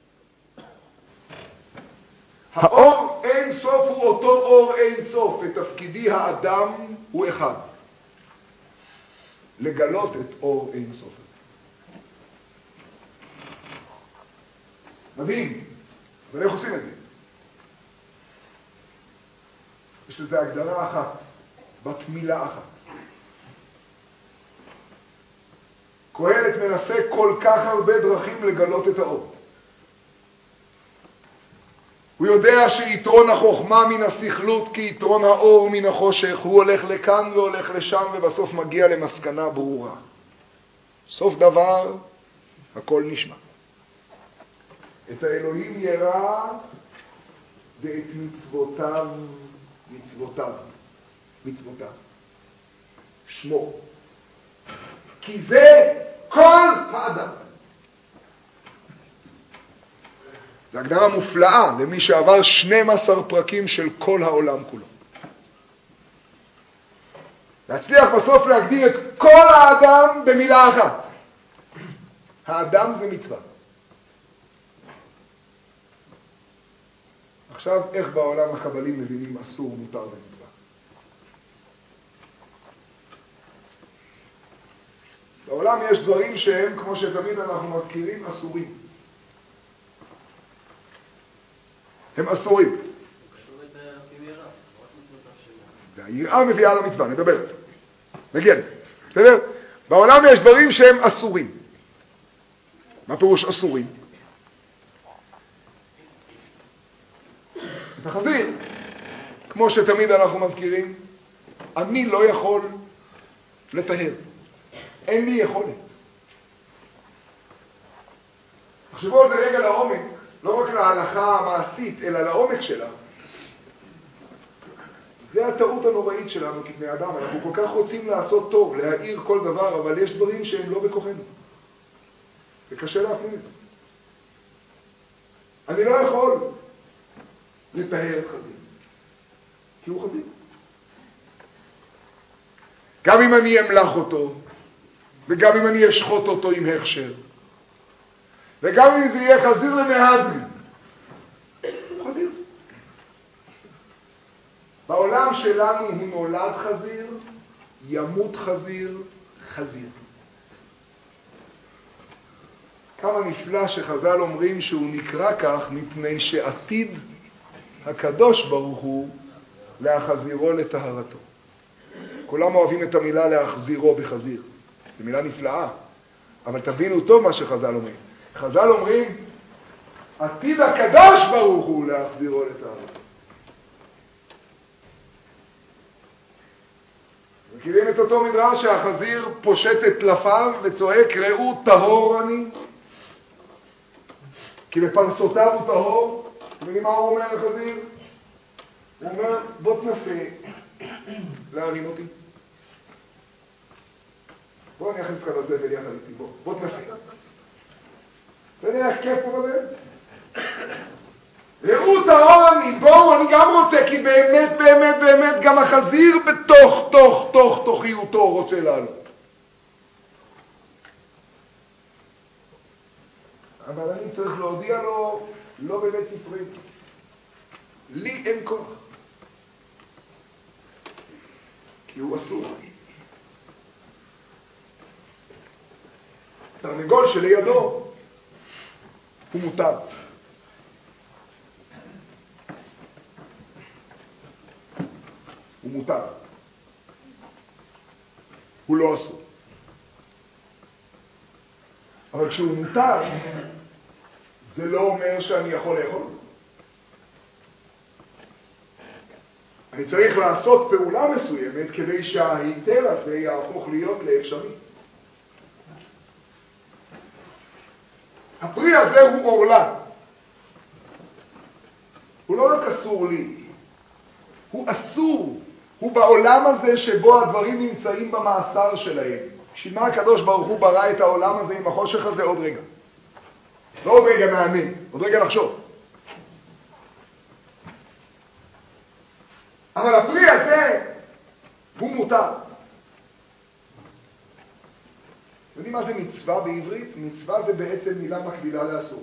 האור אין סוף הוא אותו אור אין סוף, ותפקידי האדם הוא אחד. לגלות את אור אין סוף הזה. מדהים, אבל איך עושים את זה? יש לזה הגדרה אחת, בת מילה אחת. קהלת מנסה כל כך הרבה דרכים לגלות את האור. הוא יודע שיתרון החוכמה מן הסכלות כי יתרון האור מן החושך. הוא הולך לכאן והולך לשם ובסוף מגיע למסקנה ברורה. סוף דבר, הכל נשמע. את האלוהים ירא ואת מצוותיו, מצוותיו. שמו. כי זה כל האדם. זו הגדרה מופלאה למי שעבר 12 פרקים של כל העולם כולו. להצליח בסוף להגדיר את כל האדם במילה אחת. האדם זה מצווה. עכשיו, איך בעולם החבלים מבינים אסור, מותר ומצווה? בעולם יש דברים שהם, כמו שתמיד אנחנו מזכירים, אסורים. הם אסורים. והיראה מביאה למצווה, נדבר על זה. נגיע לזה. בסדר? בעולם יש דברים שהם אסורים. מה פירוש אסורים? את החזיר, כמו שתמיד אנחנו מזכירים, אני לא יכול לטהר. אין לי יכולת. תחשבו על זה רגע לעומק, לא רק להלכה המעשית, אלא לעומק שלה. זה הטעות הנוראית שלנו כבני אדם. אנחנו כל כך רוצים לעשות טוב, להעיר כל דבר, אבל יש דברים שהם לא בכוחנו. וקשה להפנים את זה. אני לא יכול לטהר חזיר. כי הוא חזיר. גם אם אני אמלח אותו, וגם אם אני אשחוט אותו עם הכשר, וגם אם זה יהיה חזיר למהדרין, הוא חזיר. בעולם שלנו הוא נולד חזיר, ימות חזיר, חזיר. כמה נפלא שחז"ל אומרים שהוא נקרא כך מפני שעתיד הקדוש ברוך הוא להחזירו לטהרתו. כולם אוהבים את המילה להחזירו בחזיר. זו מילה נפלאה, אבל תבינו טוב מה שחז"ל אומרים. חז"ל אומרים, עתיד הקדוש ברוך הוא להחזירו לטהרתו. מכירים את אותו מדרש שהחזיר פושט את טלפיו וצועק, ראו טהור אני, כי בפרסותיו הוא טהור. ומה הוא אומר לחזיר? הוא אומר, בוא תנסה להרים אותי. בוא אני אכניס לך לזבל יחד איתי, בוא תנסה. תראה איך כיף פה בזה? ראו טהור אני, בואו, אני גם רוצה, כי באמת, באמת, באמת, גם החזיר בתוכי הוא רוצה לעלות. אבל אני צריך להודיע לו, לא בבית ספרי. לי אין כוח. כי הוא אסור. תרנגול שלידו הוא מותר. הוא מותר. הוא לא אסור. אבל כשהוא מותר, זה לא אומר שאני יכול לאכול. אני צריך לעשות פעולה מסוימת כדי שההיתר הזה יהפוך להיות לאפשרי. הפרי הזה הוא אורלה. הוא לא רק אסור לי, הוא אסור הוא בעולם הזה שבו הדברים נמצאים במאסר שלהם. בשביל מה הקדוש ברוך הוא ברא את העולם הזה עם החושך הזה? עוד רגע. לא עוד רגע נענה, עוד רגע לחשוב. אבל הפרי הזה הוא מותר. יודעים מה זה מצווה בעברית? מצווה זה בעצם מילה מקבילה לאסור.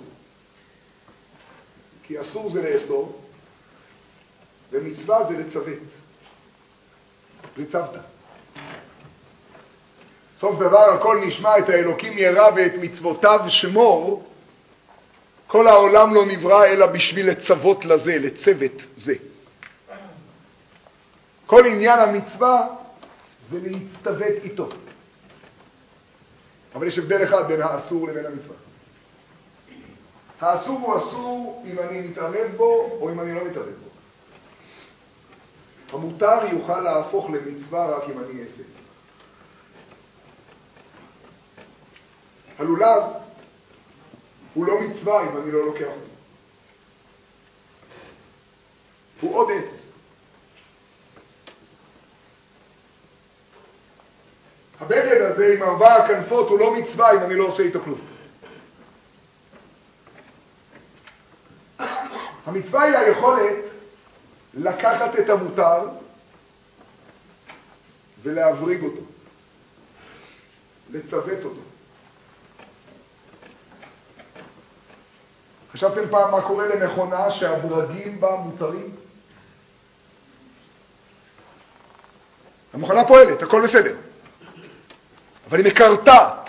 כי אסור זה לאסור, ומצווה זה לצוות. לצוות. סוף דבר הכל נשמע את האלוקים ירא ואת מצוותיו שמור. כל העולם לא נברא אלא בשביל לצוות לזה, לצוות זה. כל עניין המצווה זה להצטוות איתו. אבל יש הבדל אחד בין האסור לבין המצווה. האסור הוא אסור אם אני מתערב בו או אם אני לא מתערב בו. המותר יוכל להפוך למצווה רק אם אני אעשה. הלולב הוא לא מצווה אם אני לא לוקח אותו. הוא עוד עץ. הבגד הזה עם 4 כנפות הוא לא מצווה אם אני לא עושה איתו כלום. המצווה היא היכולת לקחת את המותר ולהבריג אותו, לצוות אותו. חשבתם פעם מה קורה למכונה שהברגים בה מותרים? המכונה פועלת, הכל בסדר. אבל היא מקרטעת.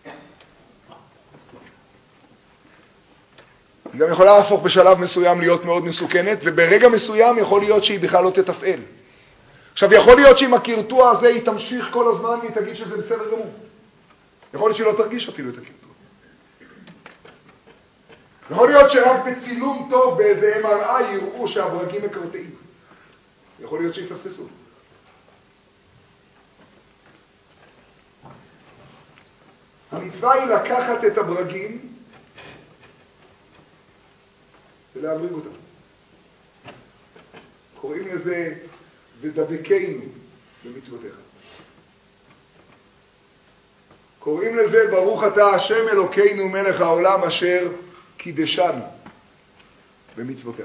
היא גם יכולה להפוך בשלב מסוים להיות מאוד מסוכנת, וברגע מסוים יכול להיות שהיא בכלל לא תתפעל. עכשיו, יכול להיות שעם הקרטוע הזה היא תמשיך כל הזמן והיא תגיד שזה בסדר גמור. יכול להיות שהיא לא תרגיש אפילו את הקרטוע. יכול להיות שרק בצילום טוב באיזה MRI יראו שהברגים מקרטעים. יכול להיות שיפספסו. המצווה היא לקחת את הברגים ולהבריג אותם. קוראים לזה ודבקנו במצוותיך. קוראים לזה ברוך אתה השם אלוקינו מלך העולם אשר קידשנו במצוותיו.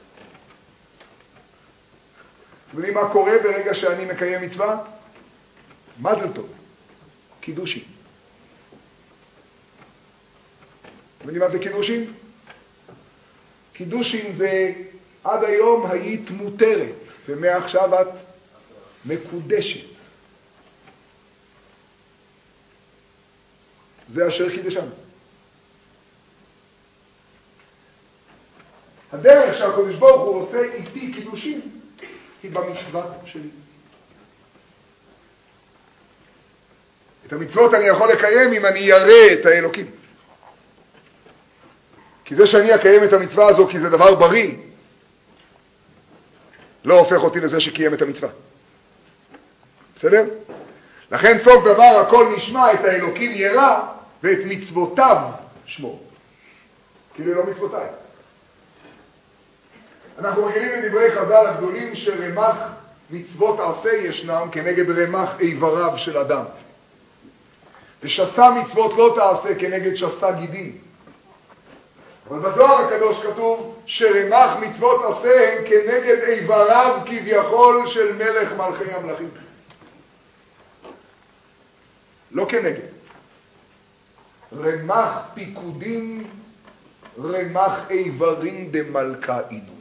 אתם יודעים מה קורה ברגע שאני מקיים מצווה? מזל טוב, קידושין. אתם יודעים מה זה קידושין? קידושין זה עד היום היית מותרת, ומעכשיו את מקודשת. זה אשר קידשנו. הדרך שהקדוש ברוך הוא עושה איתי קידושין היא במצווה שלי. את המצוות אני יכול לקיים אם אני ירא את האלוקים. כי זה שאני אקיים את המצווה הזו כי זה דבר בריא, לא הופך אותי לזה שקיים את המצווה. בסדר? לכן סוף דבר הכל נשמע את האלוקים ירא ואת מצוותיו שמור. כאילו לא מצוותיי. אנחנו רגילים לדברי חז"ל הגדולים שרמ"ח מצוות עשה ישנם כנגד רמ"ח איבריו של אדם. ושסה מצוות לא תעשה כנגד שסה גידים. אבל בזוהר הקדוש כתוב שרמ"ח מצוות עשה הם כנגד איבריו כביכול של מלך מלכי המלכים. לא כנגד. רמ"ח פיקודים, רמ"ח איברים דמלכה עידו.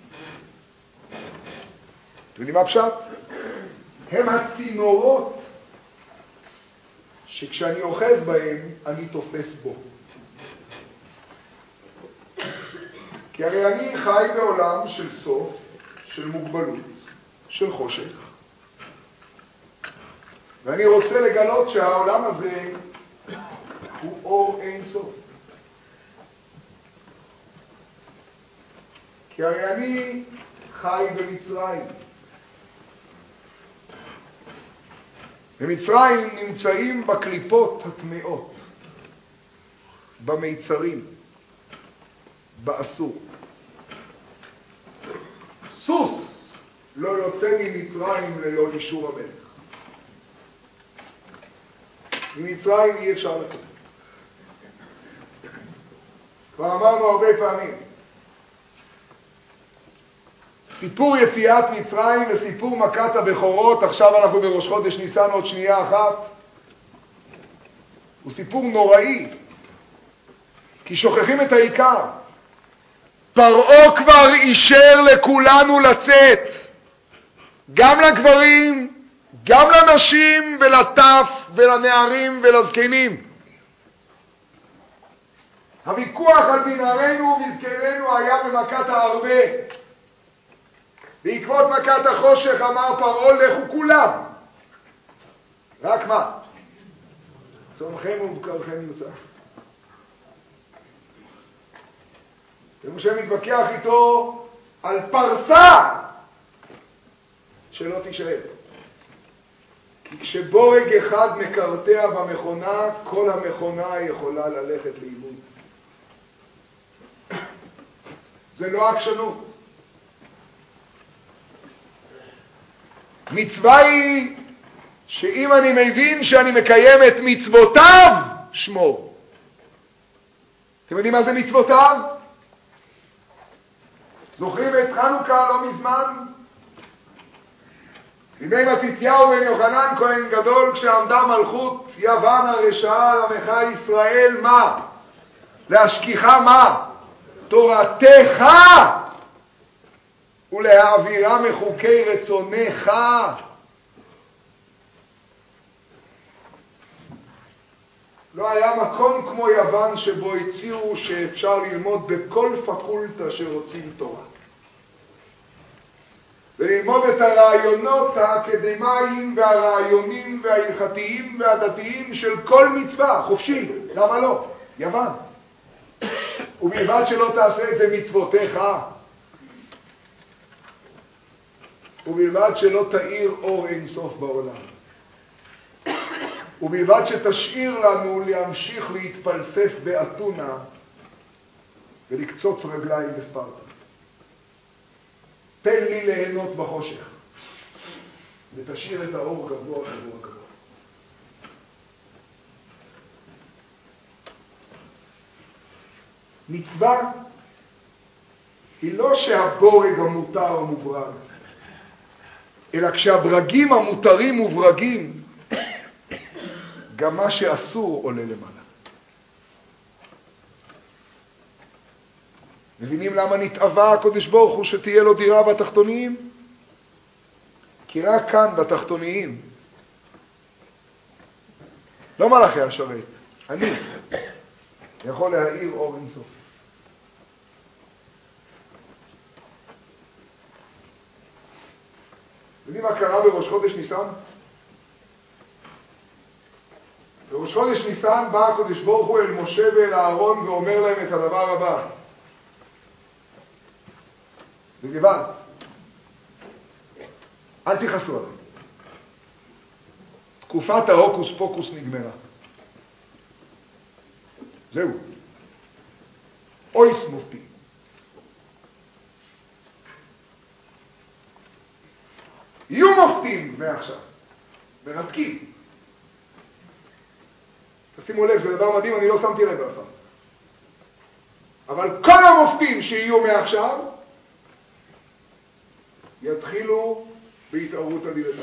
אתם יודעים מה פשט? הם הצינורות שכשאני אוחז בהם אני תופס בו. כי הרי אני חי בעולם של סוף, של מוגבלות, של חושך. ואני רוצה לגלות שהעולם הזה הוא אור אין סוף. כי הרי אני חי במצרים. במצרים נמצאים בקליפות הטמאות, במיצרים, באסור. סוס לא יוצא ממצרים ללא אישור המלך. ממצרים אי אפשר לצאת. כבר אמרנו הרבה פעמים, סיפור יציאת מצרים וסיפור מכת הבכורות, עכשיו אנחנו בראש חודש ניסן עוד שנייה אחת, הוא סיפור נוראי, כי שוכחים את העיקר. פרעה כבר אישר לכולנו לצאת, גם לגברים, גם לנשים ולטף ולנערים ולזקנים. הוויכוח על בנערינו ובזקנינו היה במכת הארבה. בעקבות מכת החושך אמר פרעה לכו כולם. רק מה? צומכם ובקרכם יוצא. ומשה מתווכח איתו על פרסה שלא תישאר. כי כשבורג אחד מקרטע במכונה, כל המכונה יכולה ללכת לאיבוד. זה לא עקשנות. מצווה היא שאם אני מבין שאני מקיים את מצוותיו, שמור. אתם יודעים מה זה מצוותיו? זוכרים את חנוכה לא מזמן? בימי מתתיהו בן יוחנן כהן גדול, כשעמדה מלכות יוון הרשעה למך ישראל, מה? להשכיחה מה? תורתך ולהעבירה מחוקי רצונך. לא היה מקום כמו יוון שבו הציעו שאפשר ללמוד בכל פקולטה שרוצים תורה. וללמוד את הרעיונות האקדמיים והרעיונים וההלכתיים והדתיים של כל מצווה, חופשי. למה לא? יוון. ובלבד שלא תעשה את זה מצוותיך. ובלבד שלא תאיר אור אינסוף בעולם. ובלבד שתשאיר לנו להמשיך להתפלסף באתונה ולקצוץ רגליים בספרטה. תן לי ליהנות בחושך ותשאיר את האור גבוה גבוה גבוה. מצווה היא לא שהבורג המותר המוברג, אלא כשהברגים המותרים מוברגים, גם מה שאסור עולה למעלה. מבינים למה נתאווה הקדוש ברוך הוא שתהיה לו דירה בתחתוניים? כי רק כאן בתחתוניים, לא מלאכי השרת, אני יכול להאיר אור אינסוף. יודעים מה קרה בראש חודש ניסן? בראש חודש ניסן בא הקדוש ברוך הוא אל משה ואל אהרון ואומר להם את הדבר הבא. בגבעת, אל תכעסו עליהם. תקופת ההוקוס פוקוס נגמרה. זהו. אויס מופתי. יהיו מופתים מעכשיו. מרתקים. תשימו לב, זה דבר מדהים, אני לא שמתי לב בפעם. אבל כל המופתים שיהיו מעכשיו, יתחילו בהתערות הדילתן.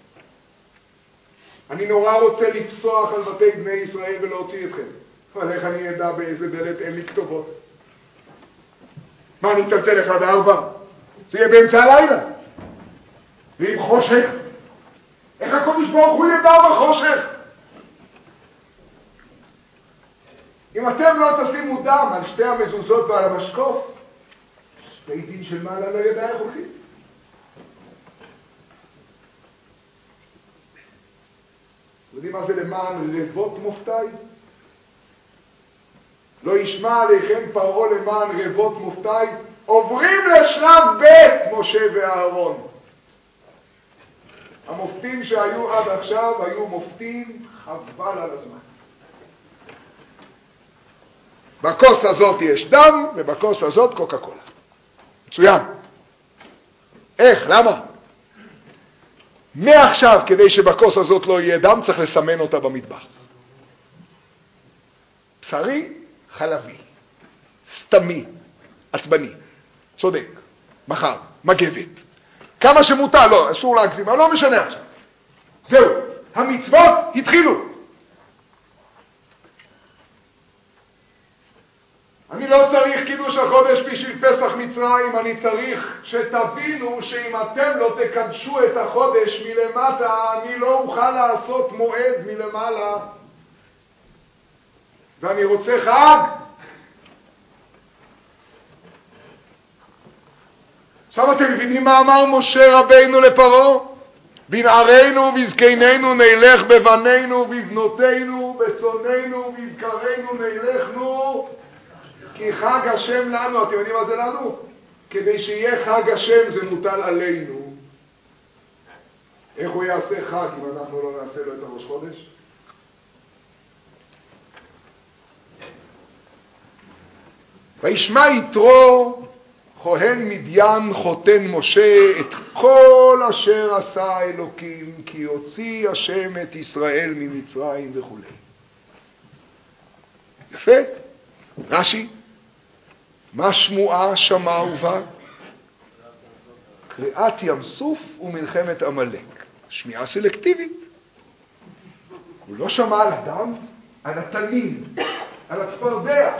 אני נורא רוצה לפסוח על בתי בני ישראל ולהוציא אתכם. אבל איך אני אדע באיזה דלת אין לי כתובות? מה, אני אצלצל 1-4? זה יהיה באמצע הלילה. ועם חושך? איך הקדוש ברוך הוא ידע בחושך? אם אתם לא תשימו דם על שתי המזוזות ועל המשקוף, בית דין של מעלה לא ידע איך הולכים. יודעים מה זה למען רבות מופתיי? לא ישמע עליכם פרעה למען רבות מופתיי, עוברים לשלב ב' משה ואהרון. המופתים שהיו עד עכשיו היו מופתים חבל על הזמן. בכוס הזאת יש דם ובכוס הזאת קוקה קולה. מצוין. איך? למה? מעכשיו, כדי שבכוס הזאת לא יהיה דם, צריך לסמן אותה במטבח. בשרי, חלבי, סתמי, עצבני, צודק, מחר, מגבת. כמה שמותר, לא, אסור להגזים, אבל לא משנה עכשיו. זהו, המצוות התחילו. אני לא צריך קידוש החודש בשביל פסח מצרים, אני צריך שתבינו שאם אתם לא תקדשו את החודש מלמטה, אני לא אוכל לעשות מועד מלמעלה. ואני רוצה חג. עכשיו אתם מבינים מה אמר משה רבינו לפרעה? בנערינו ובזקנינו נלך, בבנינו ובבנותינו, בצוננו ובבקרינו נלכנו, כי חג השם לנו. אתם יודעים מה זה לנו? כדי שיהיה חג השם זה מוטל עלינו. איך הוא יעשה חג אם אנחנו לא נעשה לו את הראש חודש? וישמע יתרו כהן מדיין חותן משה את כל אשר עשה אלוקים, כי הוציא השם את ישראל ממצרים וכו'. יפה. רש"י, מה שמועה שמע ובא? קריאת ים סוף ומלחמת עמלק. שמיעה סלקטיבית. הוא לא שמע על אדם, על התנים, על הצפרדע,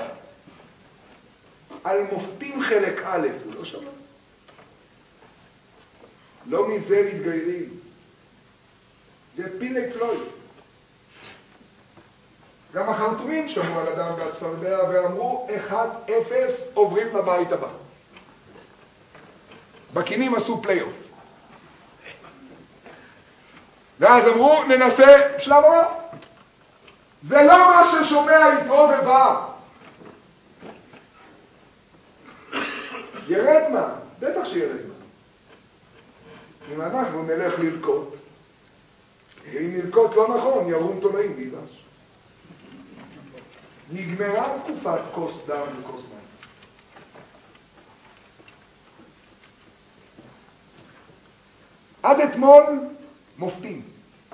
על מופתים חלק א', הוא לא שמע. לא מזה מתגיירים. זה פילג פלוי. גם החרטומים שמעו על אדם והצפרדע ואמרו 1-0 עוברים לבית הבא. בקינים עשו פלייאוף. ואז אמרו ננסה שלב הבא. זה לא מה ששומע יתרו ובא. ירד מה? בטח שירד מה. אם אנחנו נלך ללקוט, אם נלקוט לא נכון, ירום תולעים ביבש. נגמרה תקופת כוס דם וכוס מים. עד אתמול מופתים.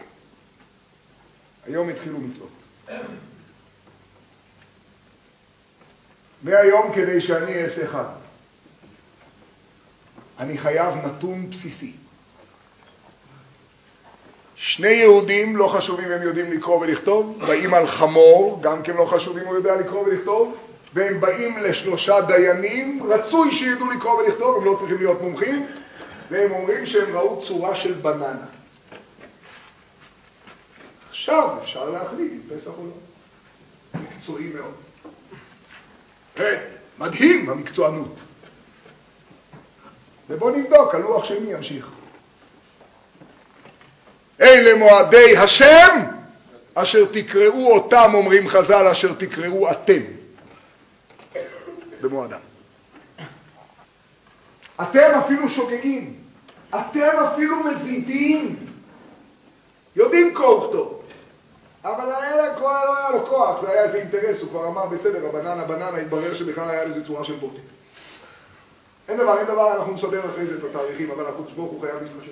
היום התחילו מצוות. מהיום כדי שאני אעשה חג, אני חייב נתון בסיסי. שני יהודים, לא חשוב אם הם יודעים לקרוא ולכתוב, באים על חמור, גם כן לא חשוב אם הוא יודע לקרוא ולכתוב, והם באים לשלושה דיינים, רצוי שידעו לקרוא ולכתוב, הם לא צריכים להיות מומחים, והם אומרים שהם ראו צורה של בננה. עכשיו אפשר להחליט אם פסח או לא. מקצועי מאוד. מדהים המקצוענות. ובוא נבדוק, הלוח של מי ימשיך. אלה מועדי השם, אשר תקראו אותם, אומרים חז"ל, אשר תקראו אתם. במועדם. אתם אפילו שוגגים. אתם אפילו מזידים. יודעים קרוא וכתוב. אבל לא היה לו כוח, זה היה איזה אינטרס, הוא כבר אמר בסדר, הבננה, התברר שבכלל היה לזה צורה של בוטים. אין דבר, אנחנו נסדר אחרי זה את התאריכים, אבל הקדוש ברוך הוא חייב להתחשב.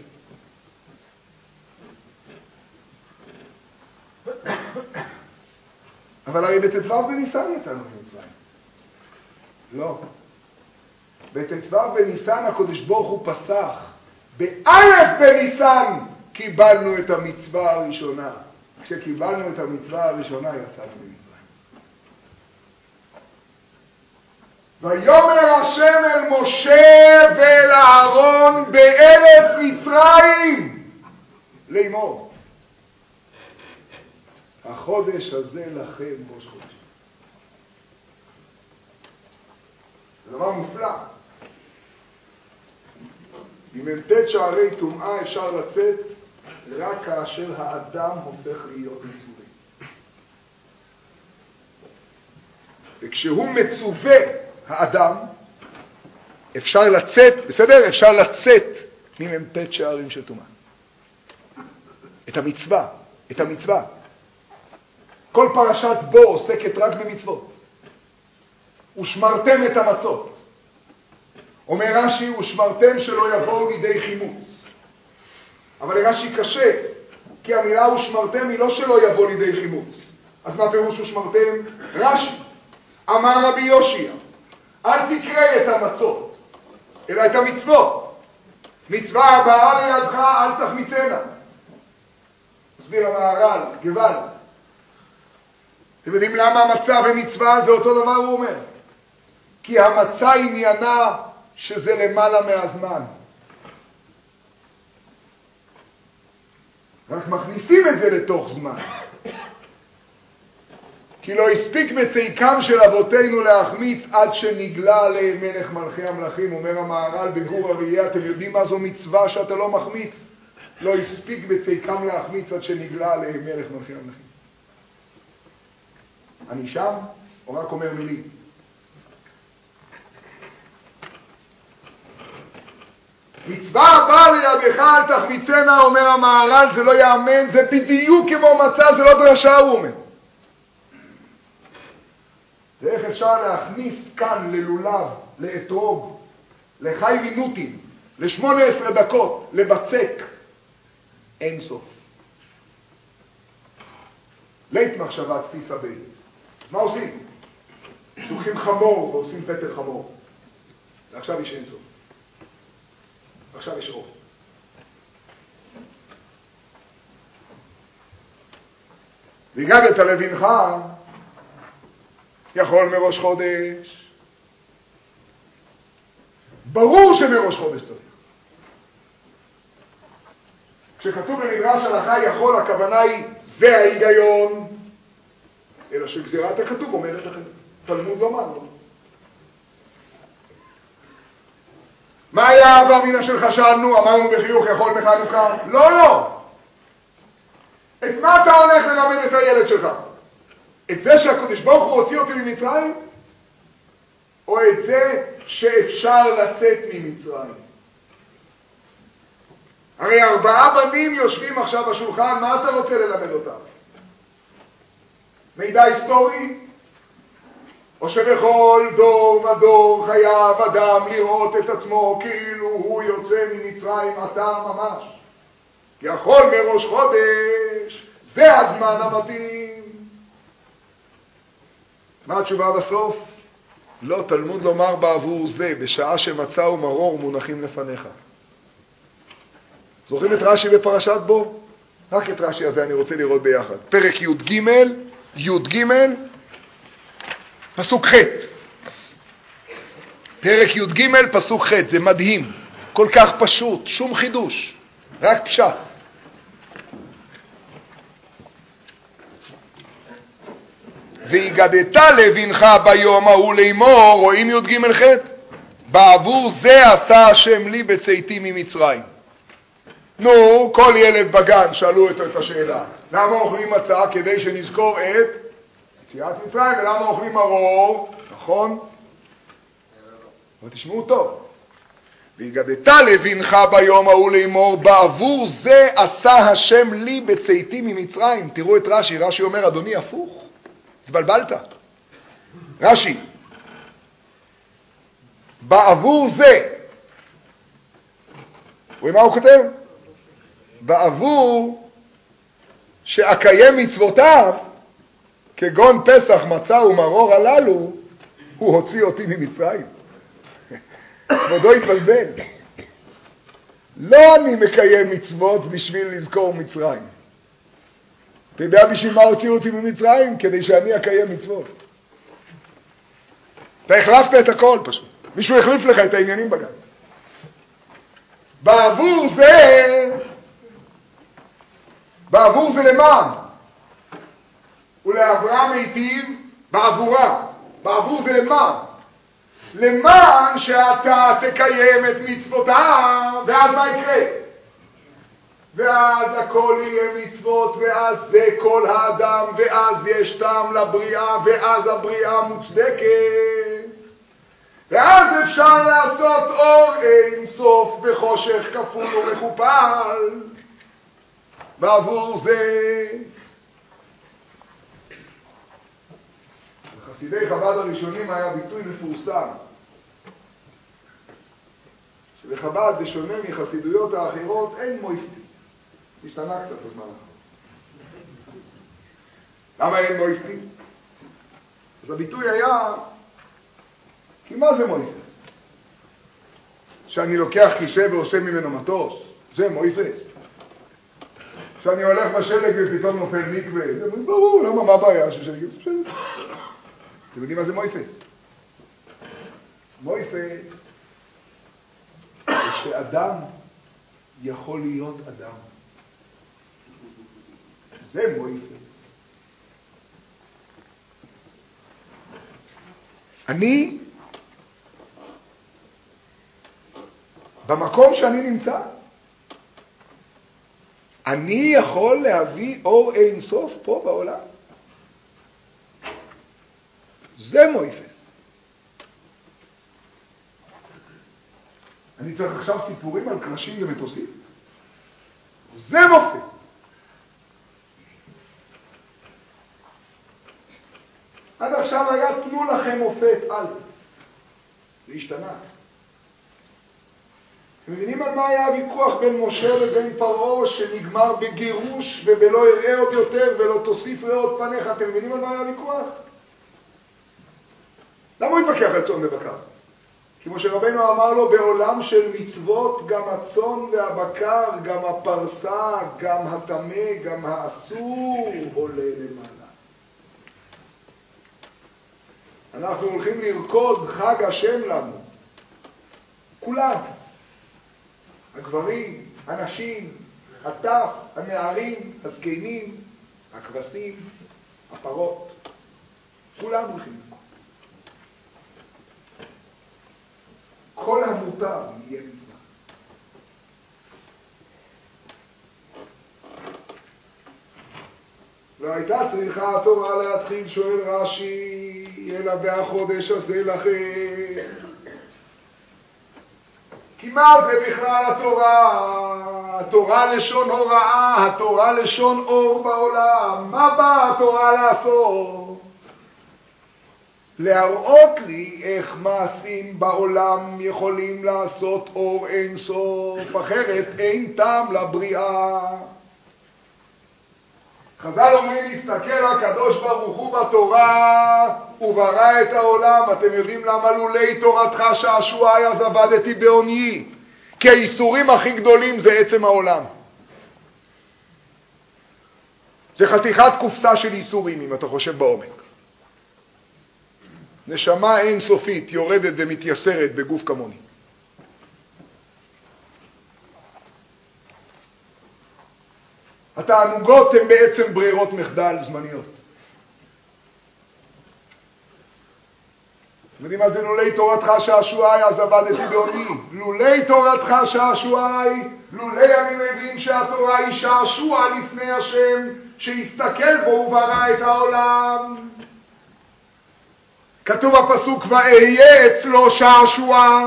אבל הרי בט"ו בניסן יצאנו ממצרים. לא. בט"ו בניסן הקדוש ברוך הוא פסח. באלף בניסן קיבלנו את המצווה הראשונה. כשקיבלנו את המצווה הראשונה יצאנו ממצרים. ויאמר השם אל משה ואל אהרון בארץ מצרים לאמור, החודש הזה לכם ראש חודש. זה דבר מופלא. ממ"ט שערי טומאה אפשר לצאת רק כאשר האדם הופך להיות מצווה. וכשהוא מצווה האדם, אפשר לצאת, בסדר? אפשר לצאת ממ"ט שערים של טומאה. את המצווה. כל פרשת בו עוסקת רק במצוות. ושמרתם את המצות. אומר רש"י, ושמרתם שלא יבואו לידי חימוץ. אבל לרש"י קשה, כי המילה ושמרתם היא לא שלא יבוא לידי חימוץ. אז מה פירוש ושמרתם? רש"י, אמר רבי יושיע, אל תקרא את המצות, אלא את המצוות. מצווה הבאה לידך, אל תחמיצנה. מסביר המהר"ל, גוואלד. אתם יודעים למה המצה ומצווה זה אותו דבר? הוא אומר. כי המצה עניינה שזה למעלה מהזמן. רק מכניסים את זה לתוך זמן. כי לא הספיק בציקם של אבותינו להחמיץ עד שנגלה עליהם מלך מלכי המלכים. אומר המהר"ל בגור הראייה, אתם יודעים מה זו מצווה שאתה לא מחמיץ? לא הספיק בציקם להחמיץ עד שנגלה עליהם מלך מלכי המלכים. אני שם, או רק אומר מילים? מצווה הבאה לידך אל תחמיצנה, אומר המהר"ל, זה לא יאמן, זה בדיוק כמו מצה, זה לא דרשה, הוא אומר. ואיך אפשר להכניס כאן ללולב, לאתרוג, לחי מינוטים, ל-18 דקות, לבצק, אין סוף. לית מחשבה תפיסה בי. מה עושים? לוקחים חמור ועושים פטר חמור. ועכשיו יש אין סוף. עכשיו יש אור. והגדת לבנך, יכול מראש חודש. ברור שמראש חודש צריך. כשכתוב במדרש הלכה יכול, הכוונה היא זה ההיגיון, אלא שגזירת הכתוב אומרת לכם, תלמוד לומר לו. מה היה האהבה מינה שלך שאלנו? אמרנו בחיוך יכול מחנוכה? לא, לא. את מה אתה הולך ללמד את הילד שלך? את זה שהקדוש ברוך הוא הוציא אותי ממצרים? או את זה שאפשר לצאת ממצרים? הרי 4 בנים יושבים עכשיו בשולחן, מה אתה רוצה ללמד אותם? מידע היסטורי? או שבכל דור ודור חייב אדם לראות את עצמו כאילו הוא יוצא ממצרים אתה ממש. כי יכול מראש חודש, זה הזמן המתאים. מה התשובה בסוף? לא, תלמוד לומר בעבור זה, בשעה שמצה ומרור מונחים לפניך. זוכרים את רש"י בפרשת בו? רק את רש"י הזה אני רוצה לראות ביחד. פרק י"ג, פסוק ח'. פרק י"ג, פסוק ח', זה מדהים. כל כך פשוט, שום חידוש, רק פשט. והגדת לבנך ביום ההוא לאמור, רואים י"ג ח', בעבור זה עשה השם לי בצאתי ממצרים. נו, כל ילד בגן שאלו את השאלה, למה אוכלים מצה? כדי שנזכור את יציאת מצרים, ולמה אוכלים מרור? נכון? אבל תשמעו טוב. והגדת לבנך ביום ההוא לאמור, בעבור זה עשה השם לי בצאתי ממצרים. תראו את רש"י, רש"י אומר, אדוני, הפוך. התבלבלת. רש"י, בעבור זה, ומה הוא כותב? בעבור שאקיים מצוותיו, כגון פסח, מצה ומרור הללו, הוא הוציא אותי ממצרים. כבודו התבלבל. לא אני מקיים מצוות בשביל לזכור מצרים. אתה יודע בשביל מה הוציאו אותי ממצרים? כדי שאני אקיים מצוות. אתה החלפת את הכל פשוט. מישהו החליף לך את העניינים בגן. בעבור זה למען. ולאברהם היטיב בעבורה. בעבור זה למען. למען שאתה תקיים את מצוותיו, ואז מה יקרה? ואז הכל יהיה מצוות, ואז זה כל האדם, ואז יש טעם לבריאה, ואז הבריאה מוצדקת. ואז אפשר לעשות אור אין סוף בחושך כפול ומכופל. בעבור זה בחסידי חב"ד הראשונים היה ביטוי מפורסם, שבחב"ד, בשונה מחסידויות האחרות, אין מויפטי. השתנה קצת בזמן האחרון. למה אין מויפי? אז הביטוי היה, כי מה זה מויפס? שאני לוקח כיסא ועושה ממנו מטוס, זה מויפס. שאני הולך בשלג ופתאום נופל מקווה, זה ברור, למה, מה הבעיה ששלג יוצא בשלג? אתם יודעים מה זה מויפס? מויפס זה שאדם יכול להיות אדם. זה מויפס. אני, במקום שאני נמצא, אני יכול להביא אור אין סוף פה בעולם. זה מויפס. אני צריך עכשיו סיפורים על קרשים ומטוסים? זה מופת. עד עכשיו היה תנו לכם מופת, זה השתנה. אתם מבינים על מה היה הוויכוח בין משה לבין פרעה שנגמר בגירוש ובלא יראה עוד יותר ולא תוסיף ראה עוד פניך? אתם מבינים על מה היה הוויכוח? למה הוא התווכח על צאן ובקר? כמו שרבנו אמר לו, בעולם של מצוות גם הצאן והבקר, גם הפרסה, גם הטמא, גם האסור עולה למעלה. אנחנו הולכים לרקוד חג השם לנו. כולם. הגברים, הנשים, הטף, הנערים, הזקנים, הכבשים, הפרות. כולם הולכים לרקוד. כל המותר יהיה מצווה. לא הייתה צריכה התורה להתחיל, שואל רש"י, אלא והחודש הזה לכם. כי מה זה בכלל התורה? התורה לשון הוראה, התורה לשון אור בעולם. מה באה התורה לעשות? להראות לי איך מעשים בעולם יכולים לעשות אור אין סוף, אחרת אין טעם לבריאה. חז"ל אומרים, להסתכל הקדוש ברוך הוא בתורה וברא את העולם. אתם יודעים למה לולי תורתך שעשועי אז עבדתי בעוניי? כי האיסורים הכי גדולים זה עצם העולם. זה חתיכת קופסה של איסורים אם אתה חושב בעומק. נשמה אין סופית יורדת ומתייסרת בגוף כמוני. התענוגות הן בעצם ברירות מחדל זמניות. יודעים מה זה לולי תורתך שעשועי אז עבדתי בעוניי? לולי תורתך שעשועי, לולי אני מבין שהתורה היא שעשוע לפני השם שהסתכל בו וברא את העולם. כתוב הפסוק ואהיה אצלו שעשוע.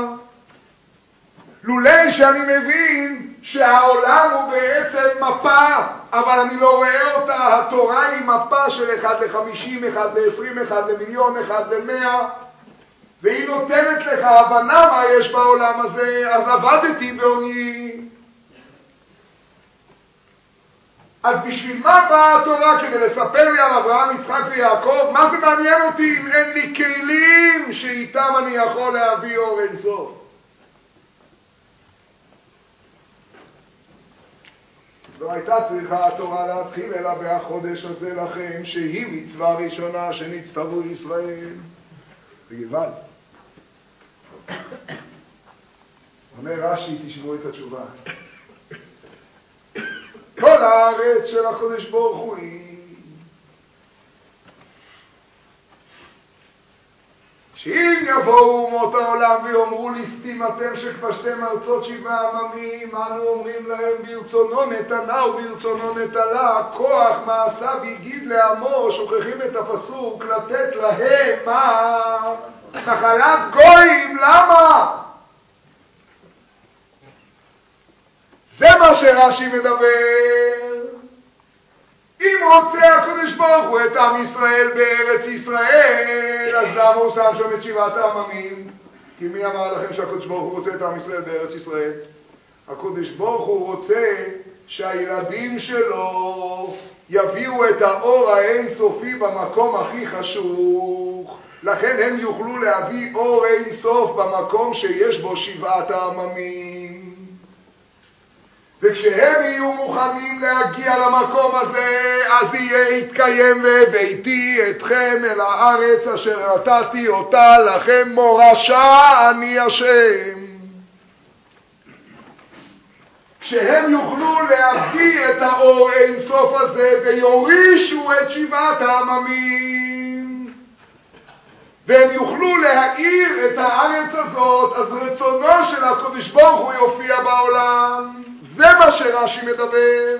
לולי שאני מבין שהעולם הוא בעצם מפה, אבל אני לא רואה אותה. התורה היא מפה של 1 ל-50, 1 ל-20, 1 למיליון, 1 ל-100, והיא נותנת לך הבנה מה יש בעולם הזה. אז עבדתי בעוניי. אז בשביל מה באה התורה? כדי לספר לי על אברהם, יצחק ויעקב? מה זה מעניין אותי אם אין לי כלים שאיתם אני יכול להביא אור אין סוף? לא הייתה צריכה התורה להתחיל אלא בהחודש הזה לכם, שהיא מצווה ראשונה שנצטוו ישראל. זה גבל. אומר רש"י, תשמעו את התשובה. כל הארץ של הקדוש ברוך הוא היא שאם יבואו אומות העולם ויאמרו ליסטים אתם שכבשתם ארצות 7 עממים, אנו אומרים להם ברצונו נתנה וברצונו נטלה, כוח מעשה והגיד לעמו. שוכחים את הפסוק לתת להם מה? נחלת גויים. למה? זה מה שרש"י מדבר. אם רוצה הקדוש ברוך הוא את עם ישראל בארץ ישראל, אז למה הוא שם שם את 7 העממים? כי מי אמר לכם שהקדוש ברוך הוא רוצה את עם ישראל בארץ ישראל? הקדוש ברוך הוא רוצה שהילדים שלו יביאו את האור האינסופי במקום הכי חשוך. לכן הם יוכלו להביא אור אינסוף במקום שיש בו 7 העממים. וכשהם יהיו מוכנים להגיע למקום הזה, אז יתקיים והבאתי אתכם אל הארץ אשר נתתי אותה לכם מורשה, אני השם. כשהם יוכלו להביא את האור אינסוף הזה ויורישו את 7 העממים, והם יוכלו להאיר את הארץ הזאת, אז רצונו של הקדוש ברוך הוא יופיע בעולם. זה מה שרש"י מדבר.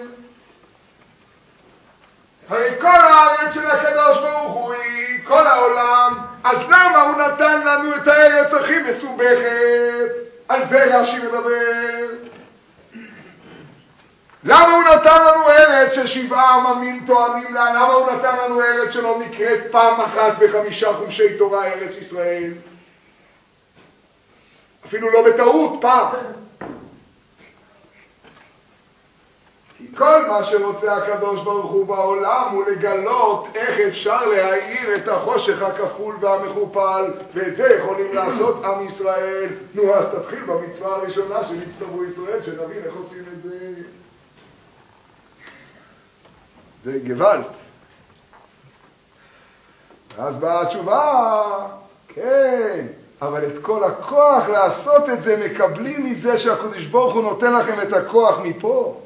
הרי כל הארץ של הקדוש ברוך הוא היא כל העולם, אז למה הוא נתן לנו את הארץ הכי מסובכת? על זה רש"י מדבר. למה הוא נתן לנו ארץ ש7 עממים טוענים לה? למה הוא נתן לנו ארץ שלא נקראת פעם אחת ב5 חומשי תורה ארץ ישראל? אפילו לא בטעות, פעם. כי כל מה שרוצה הקדוש ברוך הוא בעולם הוא לגלות איך אפשר להאיר את החושך הכפול והמכופל, ואת זה יכולים לעשות עם ישראל. נו, אז תתחיל במצווה הראשונה שנצטוו ישראל, שנבין איך עושים את זה. זה גוואלד. אז באה התשובה, כן, אבל את כל הכוח לעשות את זה מקבלים מזה שהקדוש ברוך הוא נותן לכם את הכוח מפה.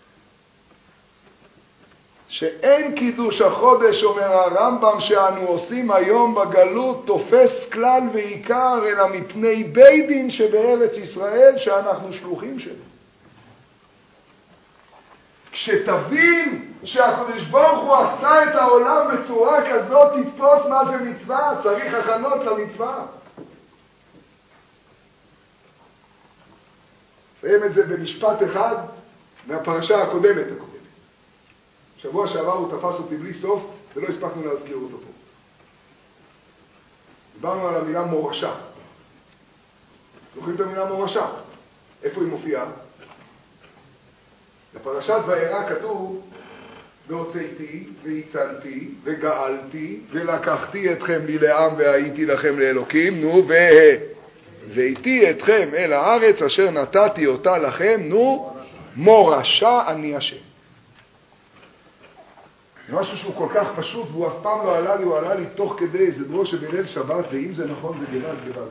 שאין קידוש החודש, אומר הרמב"ם, שאנו עושים היום בגלות, תופס כלל ועיקר, אלא מפני בית דין שבארץ ישראל, שאנחנו שלוחים שלו. כשתבין שהקדוש ברוך הוא עשה את העולם בצורה כזאת, תתפוס מה זה מצווה, צריך הכנות למצווה. נסיים את זה במשפט אחד מהפרשה הקודמת. שבוע שעבר הוא תפס אותי בלי סוף ולא הספקנו להזכיר אותו פה. דיברנו על המילה מורשה. זוכרים את המילה מורשה? איפה היא מופיעה? בפרשת וירא כתוב, והוצאתי והצלתי וגאלתי ולקחתי אתכם לי לעם והייתי לכם לאלוקים, נו, והבאתי אתכם אל הארץ אשר נתתי אותה לכם, נו, מורשה אני השם. זה משהו שהוא כל כך פשוט, והוא אף פעם לא עלה לי, הוא עלה לי תוך כדי איזה דרוש שבליל שבת, ואם זה נכון זה גבל.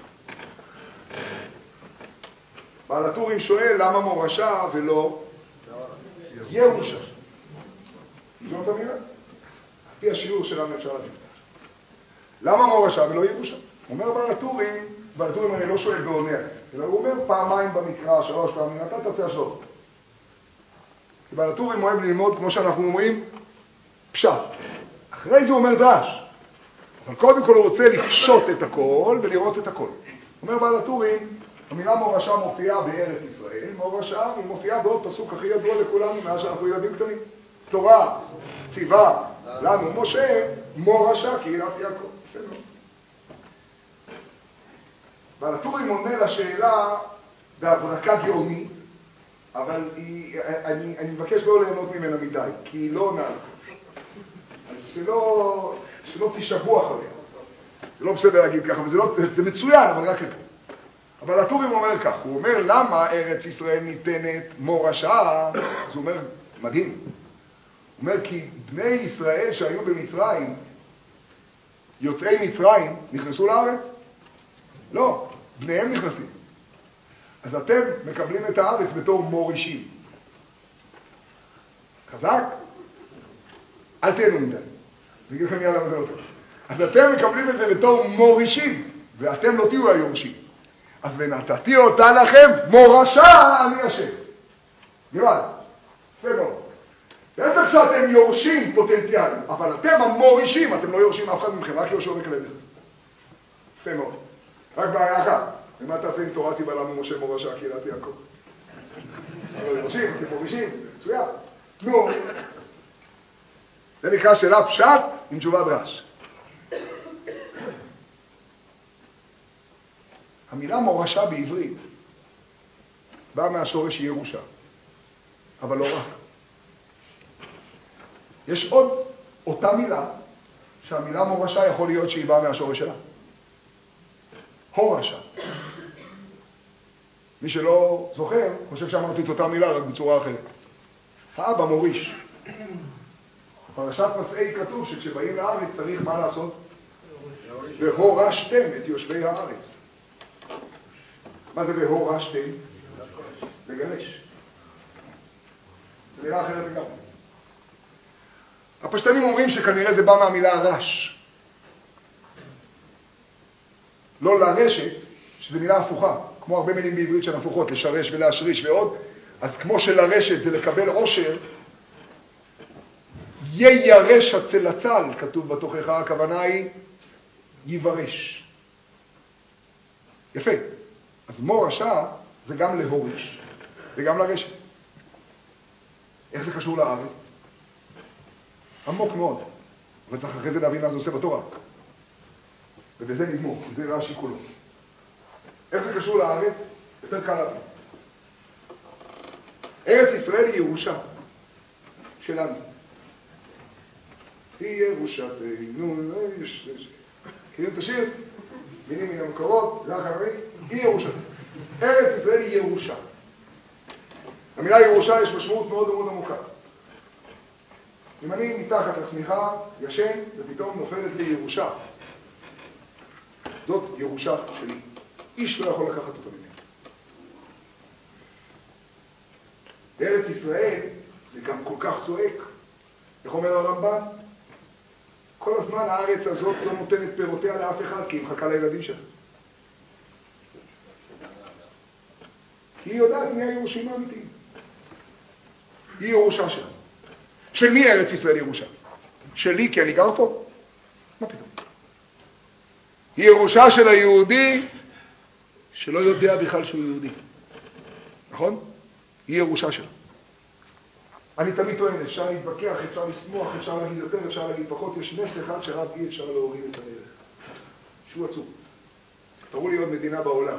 בעל הטורים שואל למה מורשה ולא ירושה. זאת המילה? על פי השיעור שלנו אפשר להביא. למה מורשה ולא ירושה? אומר בעל הטורים אני לא שואל ועונה, אלא הוא אומר פעמיים במקרא, 3 פעמים, אתה תעשה השעות. בעל הטורים אוהב ללמוד, כמו שאנחנו אומרים, פשט. אחרי זה הוא אומר דרש. אבל קודם כל הוא רוצה לפשוט את הכל ולראות את הכל. אומר בעל הטורים, המילה מורשה מופיעה בארץ ישראל, מורשה היא מופיעה בעוד פסוק הכי ידוע לכולנו מאז שאנחנו ילדים קטנים. תורה, ציווה, לנו משה, מורשה קהילת יעקב. בעל הטורים עונה לשאלה בהברקה גאונית, אבל אני מבקש לא ליהנות ממנה מדי, כי היא לא עונה. אז שלא תשבו אחריה. זה לא בסדר להגיד ככה, זה מצוין, אבל רק לפה. אבל הטורים אומר כך, הוא אומר למה ארץ ישראל ניתנת מורשה, אז הוא אומר, מדהים. הוא אומר כי בני ישראל שהיו במצרים, יוצאי מצרים, נכנסו לארץ? לא, בניהם נכנסים. אז אתם מקבלים את הארץ בתור מורישים. חזק? אל תהנו מדי. אני אגיד לכם מיד למה זה לא טוב. אז אתם מקבלים את זה בתור מורישים, ואתם לא תהיו היורשים. אז ונתתי אותה לכם, מורשה אני השם. נראה, יפה מאוד. בטח שאתם יורשים פוטנציאליים, אבל אתם המורישים, אתם לא יורשים אף אחד מכם, רק יורשו וכלבת. יפה מאוד. רק בעיה אחת, ומה תעשה עם תורה ציווה לנו משה מורשה קהילת יעקב? אבל יורשים, אתם מורישים, מצוין. נו, זה נקרא שאלה פשט עם תשובה דרש. המילה מורשה בעברית באה מהשורש ירושה. אבל לא רק. יש עוד אותה מילה, שהמילה מורשה יכול להיות שהיא באה מהשורש שלה. הורשה. מי שלא זוכר, חושב שאמרתי את אותה מילה, רק בצורה אחרת. האבא מוריש. בפרשת מסעי כתוב שכשבאים לארץ צריך מה לעשות? והורשתם את יושבי הארץ. מה זה והורשתם? לגרש. זה מילה אחרת לגמרי. הפשטנים אומרים שכנראה זה בא מהמילה רש. לא לרשת, שזו מילה הפוכה. כמו הרבה מילים בעברית שהן הפוכות, לשרש ולהשריש ועוד. אז כמו שלרשת זה לקבל עושר, יירש הצלצל, כתוב בתוכך, הכוונה היא יברש. יפה. אז מורשה זה גם להוריש וגם לרשת. איך זה קשור לארץ? עמוק מאוד. אבל צריך אחרי זה להבין מה זה עושה בתורה. ובזה נגמור, זה רש"י כולו. איך זה קשור לארץ? יותר קל להבין. ארץ ישראל היא ירושה שלנו. היא ירושתנו, מכירים את השיר? מינים מן המקורות, זה אחרי, היא ירושה. ארץ ישראל היא ירושה. המילה ירושה יש משמעות מאוד מאוד עמוקה. אם אני מתחת לשמיכה, ישן, ופתאום נופלת לי ירושה. זאת ירושה שלי. איש לא יכול לקחת אותה ממני. בארץ ישראל זה גם כל כך צועק. איך אומר הרמב"ן? כל הזמן הארץ הזאת לא נותנת פירותיה לאף אחד, כי היא מחכה לילדים שלה. כי היא יודעת מי הירושים האמיתיים. היא ירושה שלה. של מי ארץ ישראל ירושה? שלי, כי אני גר פה. מה פתאום? היא ירושה של היהודי שלא יודע בכלל שהוא יהודי. נכון? היא ירושה שלה. אני תמיד טוען, אפשר להתווכח, אפשר לשמוח, אפשר להגיד יותר, אפשר להגיד פחות. יש נס אחד שרב אי אפשר להוריד את הערך. שהוא עצום. תראו לי עוד מדינה בעולם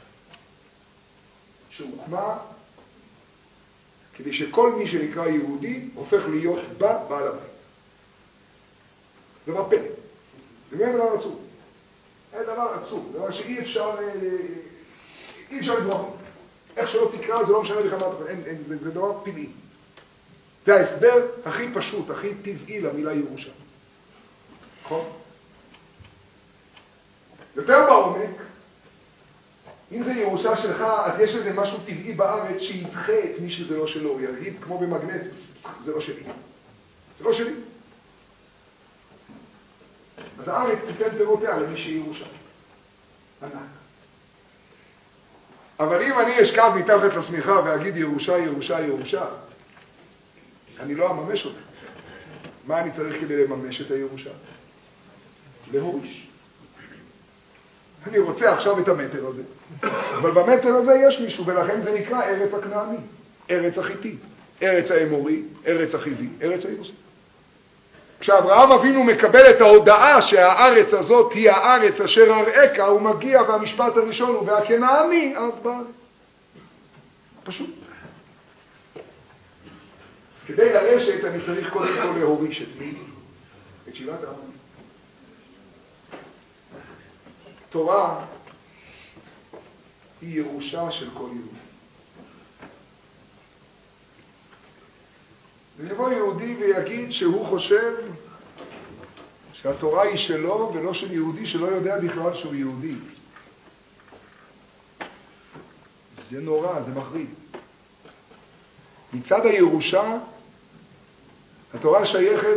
שהוקמה כדי שכל מי שנקרא יהודי הופך להיות בה בעל הבית. זה דבר פלא. זה באמת דבר עצום. זה דבר עצום. זה דבר שאי אפשר לדבר. איך שלא תקרא, זה לא משנה לך מה אתה חושב. זה דבר פלאי. זה ההסבר הכי פשוט, הכי טבעי למילה ירושה. נכון? יותר בעומק, אם זה ירושה שלך, אז יש איזה משהו טבעי בארץ שידחה את מי שזה לא שלו. יגיד כמו במגנט, זה לא שלי. זה לא שלי. אז הארץ תיתן פירותיה למי שהיא ירושה. ענק. אבל אם אני אשכב מתחת לשמיכה ואגיד ירושה, ירושה, ירושה, אני לא אממש אותה. מה אני צריך כדי לממש את הירושה? להוריש. אני רוצה עכשיו את המטר הזה. אבל במטר הזה יש מישהו, ולכן זה נקרא ארץ הכנעני, ארץ החיתי, ארץ האמורי, ארץ החיבי, ארץ היבוסי. כשאברהם אבינו מקבל את ההודעה שהארץ הזאת היא הארץ אשר אראך, הוא מגיע והמשפט הראשון הוא והכנעני, אז בארץ. פשוט. כדי לרשת אני צריך קודם כל להוריש את מי? את שבעת העמים. תורה היא ירושה של כל יהודי. ויבוא יהודי ויגיד שהוא חושב שהתורה היא שלו ולא של יהודי שלא יודע בכלל שהוא יהודי. זה נורא, זה מחריד. מצד הירושה, התורה שייכת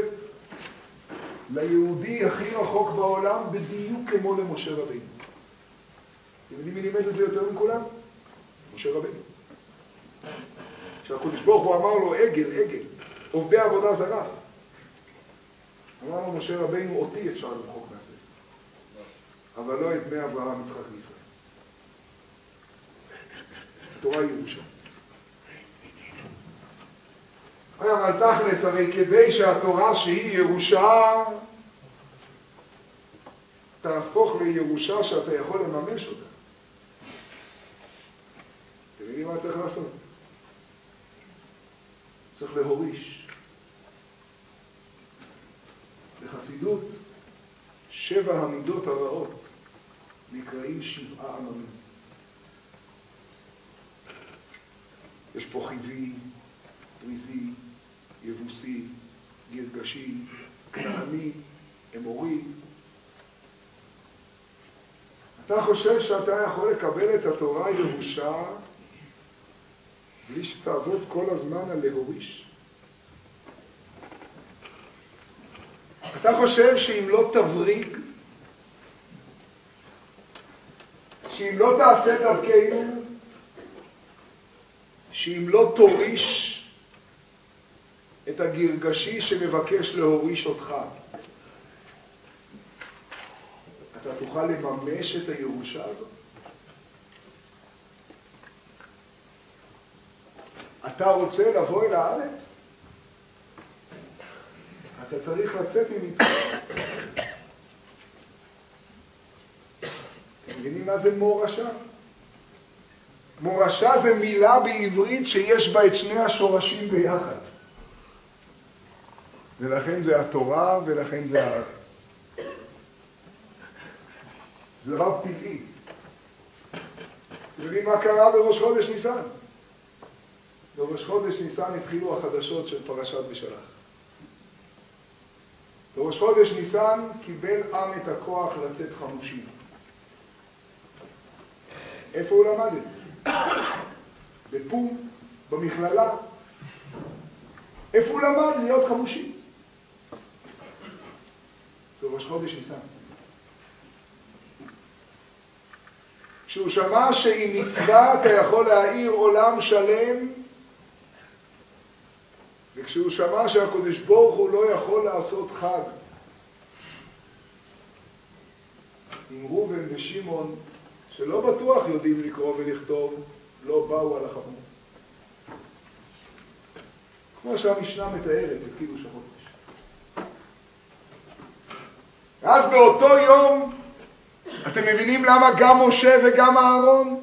ליהודי הכי רחוק בעולם בדיוק כמו למשה רבינו. אתם יודעים מי לימד את זה יותר מכולם? משה רבינו. כשהקדוש ברוך הוא אמר לו עגל, עגל, עובדי עבודה זרה. אמר לו משה רבינו, אותי אפשר למחוק מהספר, אבל לא את בני אברהם, יצחק וישראל. התורה היא ירושה. אבל תכלס, הרי כדי שהתורה שהיא ירושה תהפוך לירושה שאתה יכול לממש אותה. אתם יודעים מה צריך לעשות? צריך להוריש. בחסידות, 7 המידות הרעות נקראים 7 עממים. יש פה חיבי, פריזי, יבוסי, גרגשי, כנעני, אמורי. אתה חושב שאתה יכול לקבל את התורה ירושה בלי שתעבוד כל הזמן על להוריש? אתה חושב שאם לא תבריג, שאם לא תעשה דרכנו, שאם לא תוריש את הגרגשי שמבקש להוריש אותך, אתה תוכל לממש את הירושה הזאת? אתה רוצה לבוא אל הארץ? אתה צריך לצאת ממצרים. אתם מבינים מה זה מורשה? מורשה זה מילה בעברית שיש בה את שני השורשים ביחד. ולכן זה התורה ולכן זה הארץ. זה דבר טבעי. אתם יודעים מה קרה בראש חודש ניסן? בראש חודש ניסן התחילו החדשות של פרשת בשלח. בראש חודש ניסן קיבל עם את הכוח לצאת חמושים. איפה הוא למד את זה? בפום, במכללה. איפה הוא למד להיות חמושים? בראש חודש ניסן. כשהוא שמע שעם מצווה אתה יכול להאיר עולם שלם, וכשהוא שמע שהקדוש ברוך הוא לא יכול לעשות חג, עם ראובן ושמעון, שלא בטוח יודעים לקרוא ולכתוב, לא באו על החמור. כמו שהמשנה מתארת את קידוש החודש. אז באותו יום, אתם מבינים למה גם משה וגם אהרון?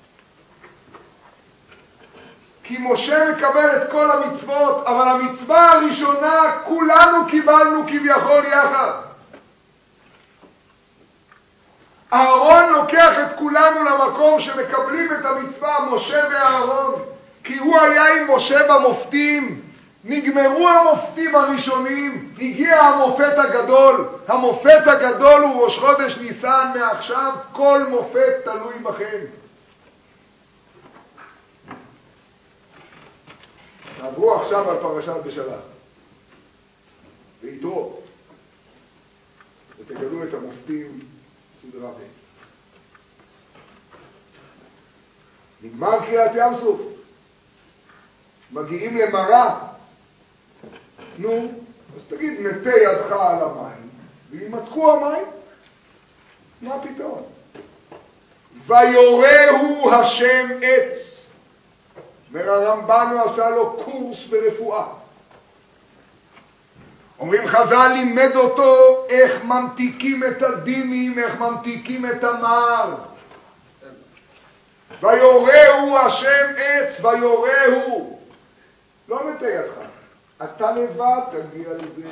כי משה מקבל את כל המצוות, אבל המצווה הראשונה כולנו קיבלנו כביכול יחד. אהרון לוקח את כולנו למקום שמקבלים את המצווה, משה ואהרון, כי הוא היה עם משה במופתים. נגמרו המופתים הראשונים, הגיע המופת הגדול. המופת הגדול הוא ראש חודש ניסן, מעכשיו כל מופת תלוי בכם. נעברו עכשיו על פרשת בשלח ויתרו, ותגלו את המופתים סדרה ב'. נגמר קריאת ים סוף, מגיעים למראה. נו, אז תגיד, נטה ידך על המים, וימתקו המים. מה פתאום? ויורהו השם עץ. הרמב"ן עשה לו קורס ברפואה. אומרים חז"ל, לימד אותו איך ממתיקים את הדינים, איך ממתיקים את המר. ויורהו השם עץ, ויורהו. לא נטה ידך. אתה לבד תגיע לזה.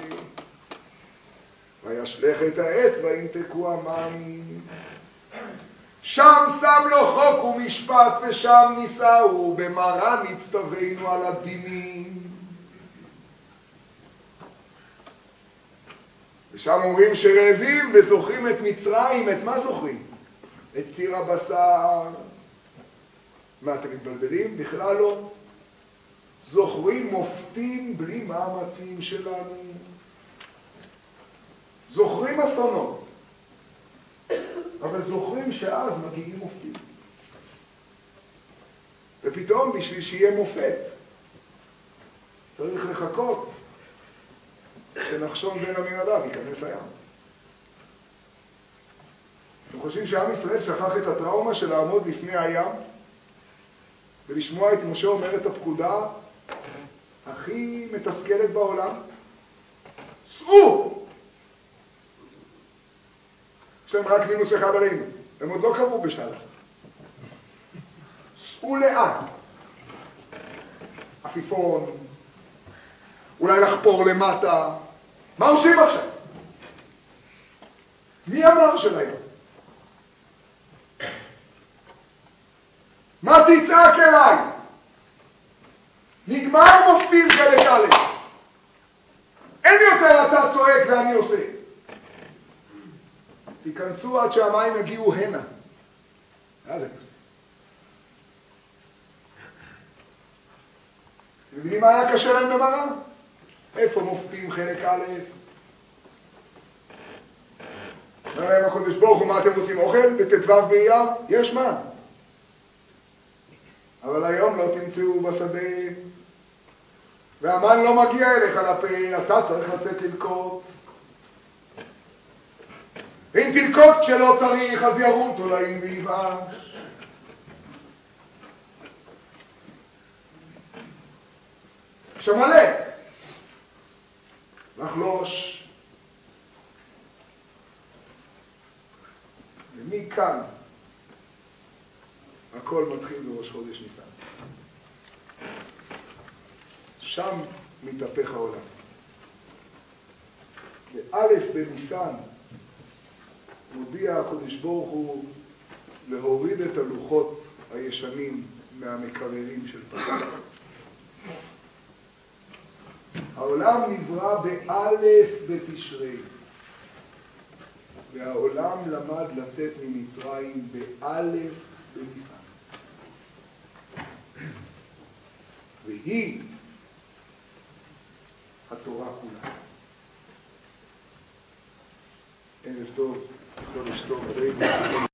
וישלך את העץ וימתקו המים. שם שם לו חוק ומשפט ושם ניסהו, במראה נצטווינו על הדינים. ושם אומרים שרעבים וזוכרים את מצרים. את מה זוכרים? את סיר הבשר. מה, אתם מתבלבלים? בכלל לא. זוכרים מופתים בלי מאמצים שלנו. זוכרים אסונות, אבל זוכרים שאז מגיעים מופתים. ופתאום בשביל שיהיה מופת צריך לחכות שנחשון בן עמינדב ייכנס לים. אתם חושבים שעם ישראל שכח את הטראומה של לעמוד לפני הים ולשמוע את משה אומר את הפקודה הכי מתסכלת בעולם? סעו! יש להם רק מינוס אחד עלינו. הם עוד לא קבעו בשלח. סעו לאט. עפיפון, אולי לחפור למטה. מה עושים עכשיו? מי אמר שלהם? מה תצעק אליי? נגמר מופתים חלק א'. אין יותר אתה צועק ואני עושה. תיכנסו עד שהמים יגיעו הנה. אז אני עושה. אתם מבינים מה היה קשה להם במראה? איפה מופתים חלק א'? אומר להם הקדוש ברוך הוא, מה אתם רוצים אוכל? בט"ו באייר? יש מה. אבל היום לא תמצאו בשדה, והמן לא מגיע אליך לפה, אתה צריך לצאת תלקוט. אם תלקוט כשלא צריך, אז ירום תולעים ויבאש. שמלא. לחלוש. ומכאן הכל מתחיל בראש חודש ניסן. שם מתהפך העולם. באלף בניסן מודיע הקדוש ברוך הוא להוריד את הלוחות הישנים מהמקררים של פעם. העולם נברא באלף בתשרי, והעולם למד לצאת ממצרים באלף בניסן. והיא התורה כולה. ערב טוב, חודש טוב,